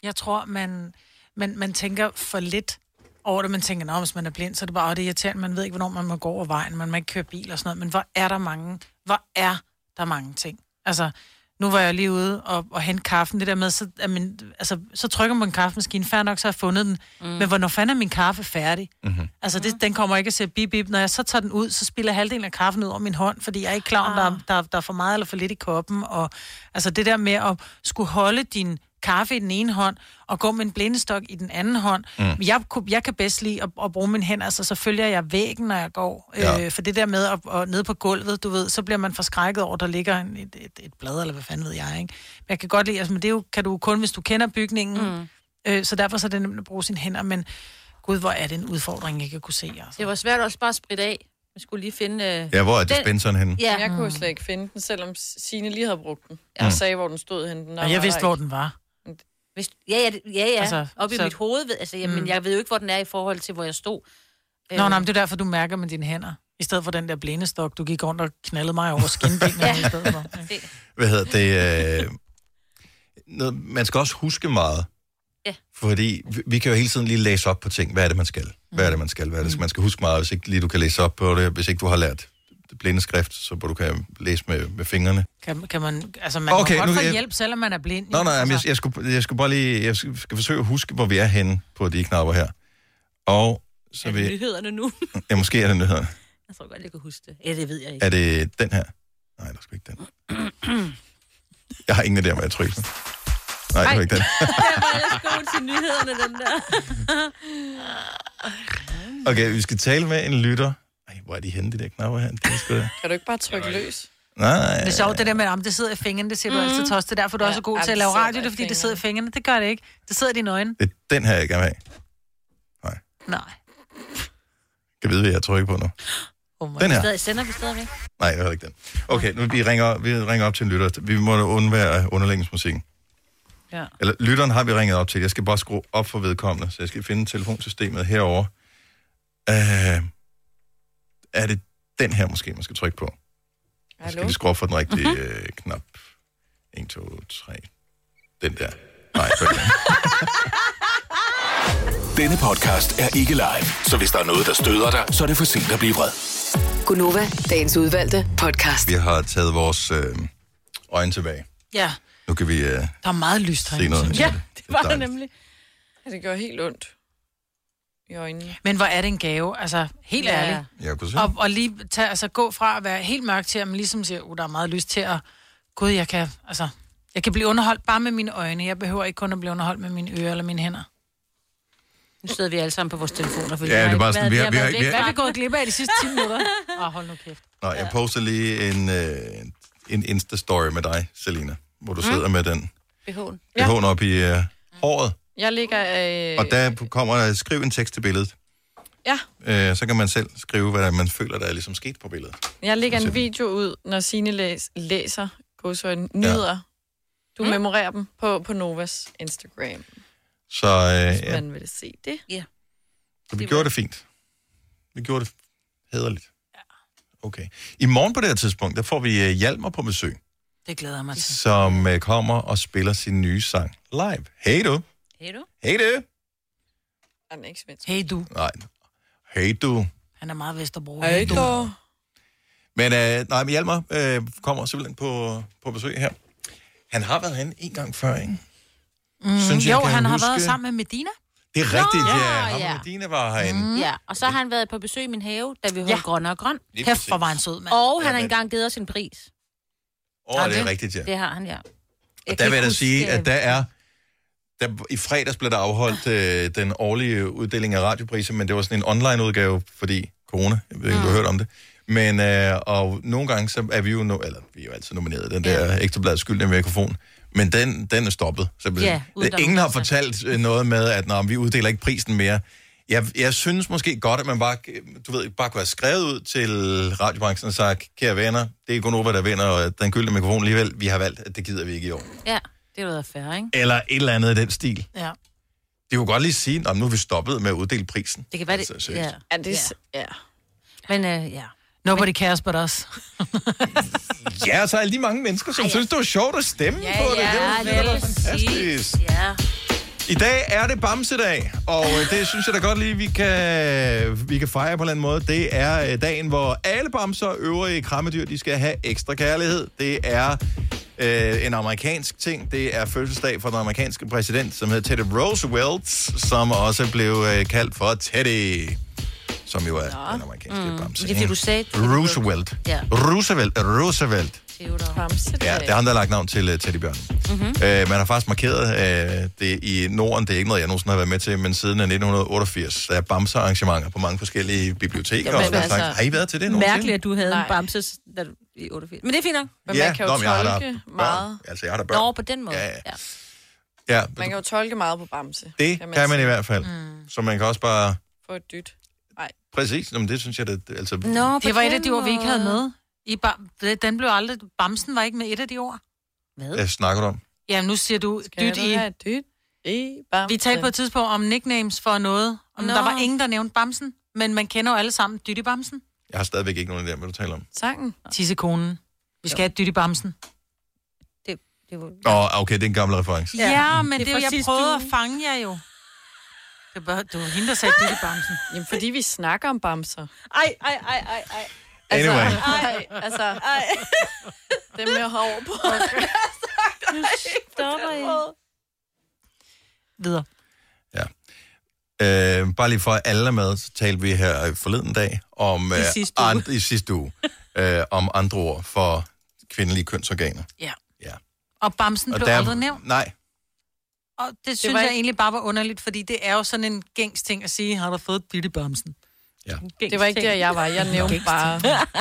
Jeg tror, man, man, man tænker for lidt over det. Man tænker, nå, hvis man er blind, så er det bare, det er irriterende. Man ved ikke, hvornår man må gå over vejen. Man må ikke køre bil og sådan noget. Men hvor er der mange, hvor er der mange ting? Altså, nu var jeg lige ude og, og hente kaffen. Det der med, så, at min, altså, så trykker man på en kaffemaskine. Fair nok, så har jeg fundet den. Mm. Men hvornår fanden er min kaffe færdig? Mm-hmm. Altså, det, den kommer ikke at se bip, bip. Når jeg så tager den ud, så spiller jeg halvdelen af kaffen ud over min hånd, fordi jeg er ikke klar, om ah. der, der, der er for meget eller for lidt i koppen. Og, altså, det der med at skulle holde din kaffe i den ene hånd, og gå med en blindestok i den anden hånd. Mm. Jeg, jeg kan bedst lide at, at bruge min hænder, altså så følger jeg væggen, når jeg går. Ja. Øh, for det der med at, at nede på gulvet, du ved, så bliver man forskrækket over, der ligger en, et, et, et blad, eller hvad fanden ved jeg, ikke? Men jeg kan godt lide, altså, men det er jo, kan du kun, hvis du kender bygningen, mm. øh, så derfor så er det nemt at bruge sine hænder, men gud, hvor er det en udfordring, jeg kan kunne se, altså. Det var svært også bare at spritte af. Jeg skulle lige finde... Øh, ja, hvor er dispenseren henne? Ja. Jeg kunne slet ikke finde den, selvom Signe lige havde brugt den. Jeg mm. sagde, hvor den stod henne. Den ja, jeg vidste, hvor den var. Hvis, ja, ja, ja, ja. Altså, op i så, mit hoved. Ved, altså, jamen, mm. jeg ved jo ikke, hvor den er i forhold til, hvor jeg stod. Nå, øh. nej, men det er derfor, du mærker med dine hænder. I stedet for den der blindestok, du gik rundt og knaldede mig over skinbenene. ja. I stedet for. Ja. Hvad hedder det? Øh, noget, man skal også huske meget. Ja. Fordi vi, vi kan jo hele tiden lige læse op på ting. Hvad er det, man skal? Hvad er det, man skal? Hvad er det, mm. man skal huske meget, hvis ikke lige du kan læse op på det. Hvis ikke du har lært blindeskrift, så hvor du kan læse med, med fingrene. Kan, kan man, altså man okay, må godt nu, få jeg... hjælp, selvom man er blind. Nå, nej, altså. jeg, jeg, skulle, jeg skulle bare lige, jeg skal, skal forsøge at huske, hvor vi er henne på de knapper her. Og så er det vi... nyhederne nu? ja, måske er det nyhederne. Jeg tror godt, jeg kan huske det. Ja, det ved jeg ikke. Er det den her? Nej, der er sgu ikke den. Jeg har ingen af det, hvor jeg trykker. Nej, det er ikke den. Jeg var ellers god til nyhederne, den der. Okay, vi skal tale med en lytter. Ej, hvor er de henne, de der knapper her? Det sgu da... Kan du ikke bare trykke løs? Nej. Det er sjovt, det der med, at det sidder i fingrene, det siger du mm. altid, Tost. Det er derfor, du ja, også er god til at lave radio, det er, fordi det sidder i fingrene. Det gør det ikke. Det sidder i dine øjne. Det er den her, jeg gerne vil have. Nej. Nej. Kan vide, hvad jeg trykker på nu? Oh, den her. Stadig, sender vi stadigvæk? Nej, jeg hører ikke den. Okay, nu vi ringer, vi ringer op til en lytter. Vi må undvære underlægningsmusikken. Ja. Eller lytteren har vi ringet op til. Jeg skal bare skrue op for vedkommende, så jeg skal finde telefonsystemet herover. Uh, er det den her måske, man skal trykke på? Så skal vi skrue op for den rigtige uh-huh. øh, knap. en, to, tre. Den der. Nej, for den. Denne podcast er ikke live, så hvis der er noget, der støder dig, så er det for sent at blive vred. Gunova, dagens udvalgte podcast. Vi har taget vores øh, øjne tilbage. Ja. Nu kan vi øh, der er meget lyst se noget. Ja, det var det nemlig. Ja, det gør helt ondt i øjnene. Men hvor er det en gave, altså helt ja. ærligt. Jeg kunne se. Og, og lige tage, altså, gå fra at være helt mørk til, at man ligesom siger, uh, der er meget lyst til at, gud, jeg kan, altså, jeg kan blive underholdt bare med mine øjne. Jeg behøver ikke kun at blive underholdt med mine ører eller mine hænder. Nu sidder vi alle sammen på vores telefoner. Ja, det er bare sådan, vi har... Vi har, vi har hvad er vi gået glip af de sidste ti minutter? Åh, oh, hold nu kæft. Nå, jeg poster lige en, øh, en Insta-story med dig, Selina, hvor du mm. sidder med den B H'en ja. op i øh, håret. Jeg ligger... Øh... Og der kommer der, skriv en tekst til billedet. Ja. Øh, så kan man selv skrive, hvad der, man føler, der er ligesom sket på billedet. Jeg lægger en video ud, når Signe læs, læser godsøjne nyheder. Ja. Du mm. memorerer dem på, på Novas Instagram. Så, øh, hvis man ja. vil se det. Ja. Så vi det gjorde var... det fint. Vi gjorde det hæderligt. Ja. Okay. I morgen på det her tidspunkt, der får vi uh, Hjalmar på besøg. Det glæder jeg mig til. Som uh, kommer og spiller sin nye sang live. Hey du. Hey du. Hey du. Han er ikke svensk. Hey du. Nej. Hey du. Han er meget Vesterbro. Hey du. Men uh, nej, men Hjalmar uh, kommer simpelthen på, på besøg her. Han har været herinde en gang før, ikke? Mm, Synes, jo, han huske... har været sammen med Medina. Det er rigtigt, Nå, ja. Ham ja. og Medina var herinde. Mm. Ja, og så har han været på besøg i min have, da vi holdt ja. grønne og grøn. Kæft, hvor var han sød, mand. Og han ja, har engang givet os en pris. Åh, oh, det er rigtigt, ja. Det har han, ja. Jeg og der vil jeg da sige, at der er... Der, i fredags blev der afholdt øh, den årlige uddeling af radiopriser, men det var sådan en online-udgave, fordi corona, jeg ved ikke, mm. du har hørt om det. Men, øh, og nogle gange, så er vi jo, no, eller vi er jo altid nomineret, den der ja. Ekstrabladet skyldende mikrofon. Men den, den er stoppet. Så ja, ingen har fortalt noget med, at når vi uddeler ikke prisen mere. Jeg, jeg synes måske godt, at man bare, du ved, bare kunne have skrevet ud til radiobranchen og sagt, kære venner, det er Gunova, der vinder, og den gyldne mikrofon alligevel, vi har valgt, at det gider vi ikke i år. Ja, det er været fair, ikke? Eller et eller andet i den stil. Ja. Det kunne godt lige sige, at nu er vi stoppet med at uddele prisen. Det kan være det. Altså, ja. Ja, det ja. ja. Men uh, ja. Nobody cares but us. Ja, så er alle de mange mennesker, som Ej, ja. synes, det var sjovt at stemme ja, på det. Ja, det var, det var fantastisk. Ja. I dag er det Bamsedag, og det synes jeg da godt lige, vi kan, vi kan fejre på en eller anden måde. Det er dagen, hvor alle bamser og øvrige krammedyr, de skal have ekstra kærlighed. Det er øh, en amerikansk ting. Det er fødselsdag for den amerikanske præsident, som hedder Teddy Roosevelt, som også blev øh, kaldt for Teddy, som jo er Nå. den amerikanske mm. bamse. Det er det, du sagde. Roosevelt. Ja. Roosevelt. Roosevelt. Bamsedag. Ja, det er ham, der har lagt navn til uh, teddybjørnen. Mm-hmm. Uh, man har faktisk markeret uh, det i Norden. Det er ikke noget, jeg nogensinde har været med til, men siden nitten otteogfirs, der er bamsearrangementer på mange forskellige biblioteker. Jamen, og der altså, har I været til det nogensinde? Mærkeligt, at du havde Nej. en bamse da du, i otteogfirs. Men det er fint nok. Men ja, man kan jo nå, tolke meget. Altså, jeg har da børn. Nå, på den måde. Ja, ja. ja. ja man kan jo tolke meget på bamse. Det kan man, kan man i hvert fald. Mm. Så man kan også bare... Få et dyt. Nej. Præcis, men det synes jeg, det altså... Nå, det var et af de ord, vi ikke havde med. I ba- den blev aldrig... Bamsen var ikke med et af de ord. Hvad? Hvad snakker du om? Ja, nu siger du Skal dyt du i... have dyt i bamsen? Vi talte på et tidspunkt om nicknames for noget. Om der var ingen, der nævnte bamsen. Men man kender jo alle sammen dyt i bamsen. Jeg har stadigvæk ikke nogen idé, hvad du taler om. Sangen? Tissekonen. Vi skal jo. have dyt i bamsen. Det, det var... Åh, oh, okay, det er en gammel reference. Ja, ja men det, det er jo, jeg prøvede at fange jer jo. Det var, det var hende, der sagde dyt i bamsen. Jamen, fordi vi snakker om bamser. Ej, ej, ej, ej, ej. Altså, anyway. Ej, altså, ej. Dem jeg har over på. Nu stopper I. Videre. Ja. Øh, bare lige for at alle er med, så talte vi her forleden dag om... I sidste uge. And, I sidste uge. øh, om andre ord for kvindelige kønsorganer. Ja. ja. Og bamsen og blev der, aldrig nævnt. Nej. Og det synes det jeg egentlig bare var underligt, fordi det er jo sådan en gængs ting at sige, har du fået dyt i bamsen? Ja. Det var ikke der, jeg var. Jeg nævnte bare...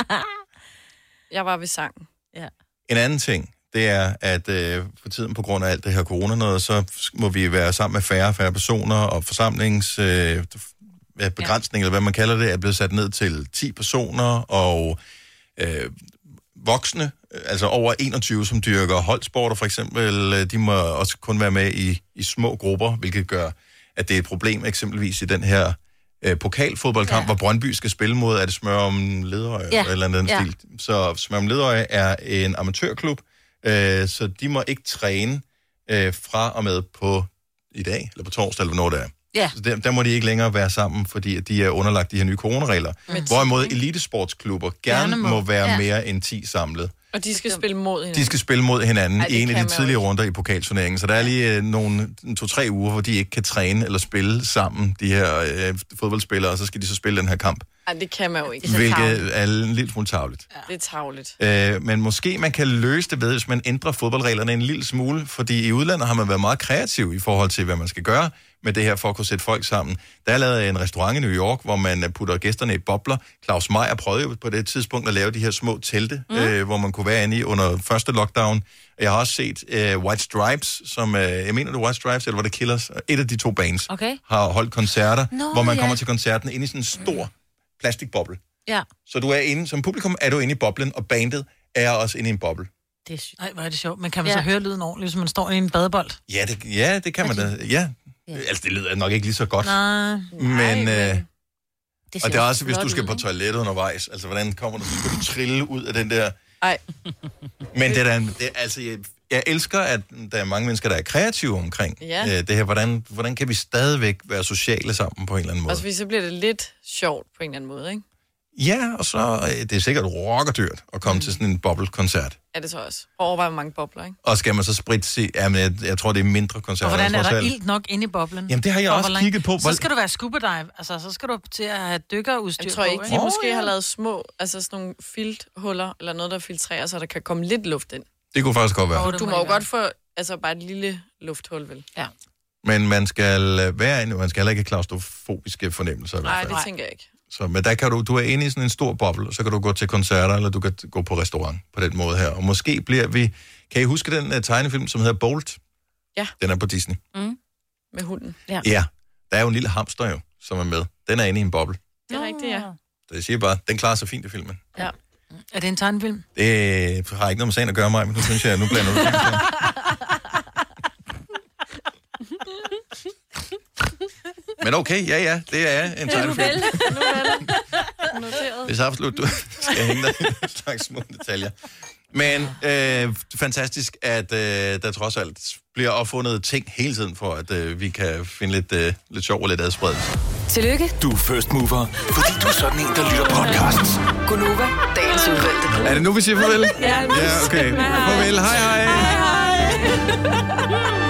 Jeg var ved sangen. Ja. En anden ting, det er, at øh, for tiden på grund af alt det her corona noget, så må vi være sammen med færre og færre personer, og forsamlings... Øh, begrænsning, ja. eller hvad man kalder det, er blevet sat ned til ti personer, og øh, voksne, altså over enogtyve, som dyrker holdsporter for eksempel, de må også kun være med i, i små grupper, hvilket gør, at det er et problem eksempelvis i den her øh, pokalfodboldkamp, ja. hvor Brøndby skal spille mod, at det Smør om Ledøje, ja. eller anden ja. stil. Så Smør om Ledøje er en amatørklub, øh, så de må ikke træne øh, fra og med på i dag, eller på torsdag, eller hvornår det er. Ja. Så der, der må de ikke længere være sammen, fordi de er underlagt de her nye coronaregler. Mm. Hvorimod elitesportsklubber gerne, gerne må, må være ja. mere end ti samlet. Og de skal spille mod hinanden. De skal spille mod hinanden Ej, i en af de tidligere runder i pokalturneringen. Så der er lige øh, nogle to-tre uger, hvor de ikke kan træne eller spille sammen, de her øh, fodboldspillere, og så skal de så spille den her kamp. Nej, det kan man jo ikke. Hvilket er en lille smule tarveligt. Ja. Det er tarveligt. Øh, men måske man kan løse det ved, hvis man ændrer fodboldreglerne en lille smule, fordi i udlandet har man været meget kreativ i forhold til, hvad man skal gøre med det her, for at kunne sætte folk sammen. Der er lavet en restaurant i New York, hvor man putter gæsterne i bobler. Claus Meyer prøvede jo på det tidspunkt at lave de her små telte, mm. øh, hvor man kunne være inde i under første lockdown. Jeg har også set øh, White Stripes, som, øh, jeg mener det White Stripes, eller var det Killers? Et af de to bands okay. har holdt koncerter, Nå, hvor man ja. kommer til koncerten inde i sådan en stor plastikboble. Ja. Så du er inde, som publikum er du inde i boblen, og bandet er også inde i en boble. Det er sygt. Ej, hvor er det sjovt. Men kan man ja. så høre lyden ordentligt, hvis man står i en badebold? Ja, det, ja, det kan man da. Ja. Ja. Altså, det lyder nok ikke lige så godt. Nej. Men, Nej, øh, det og det er også, hvis du skal på toilettet undervejs. Altså, hvordan kommer du, så skal du trille ud af den der... Ej. Men det er da, det, altså, jeg, jeg elsker, at der er mange mennesker, der er kreative omkring ja. øh, det her. Hvordan, hvordan kan vi stadigvæk være sociale sammen på en eller anden måde? Altså, så bliver det lidt sjovt på en eller anden måde, ikke? Ja, og så øh, det er sikkert rockerdyrt at komme mm. til sådan en bobbelkoncert. Er det så også? Overvej mange bobler, ikke? Og skal man så spritte sig? Jamen, jeg, jeg tror, det er mindre koncerter. Og hvordan er der ilt nok inde i boblen? Jamen, det har jeg også Bobler, kigget på. Så skal du være scuba dive. Altså, så skal du til at have dykkerudstyr på. Jeg tror ikke, de på, måske oh, ja. har lavet små, altså sådan nogle filthuller, eller noget, der filtrerer, så der kan komme lidt luft ind. Det kunne faktisk godt være. Og du må jo godt få, altså bare et lille lufthul, vel? Ja. Men man skal være inde, man skal heller ikke have klaustrofobiske fornemmelser. Nej, det tænker jeg ikke. Så, men der kan du, du er inde i sådan en stor boble, og så kan du gå til koncerter, eller du kan gå på restaurant på den måde her. Og måske bliver vi... Kan I huske den uh, tegnefilm, som hedder Bolt? Ja. Den er på Disney. Mm. Med hunden. Ja. Ja. Der er jo en lille hamster jo, som er med. Den er inde i en boble. Det er rigtigt, ja. Så jeg siger bare, den klarer sig fint i filmen. Ja. Er det en tegnefilm? Det har ikke noget med sagen at gøre mig, men nu synes jeg, nu blander du ting på. Men okay, ja, ja, det er en tegnefilm. Nu vel. Noteret. Det er så absolut, du skal hænge dig i slags små detaljer. Men øh, fantastisk, at øh, der trods alt bliver opfundet ting hele tiden, for at øh, vi kan finde lidt, øh, lidt sjov og lidt adspredelse. Tillykke. Du er first mover, fordi du er sådan en, der lytter podcasts. Gunova, dagens udvalgte. Er det nu, vi siger farvel? Ja, ja okay. Farvel. Hej, hej. Hej, hej.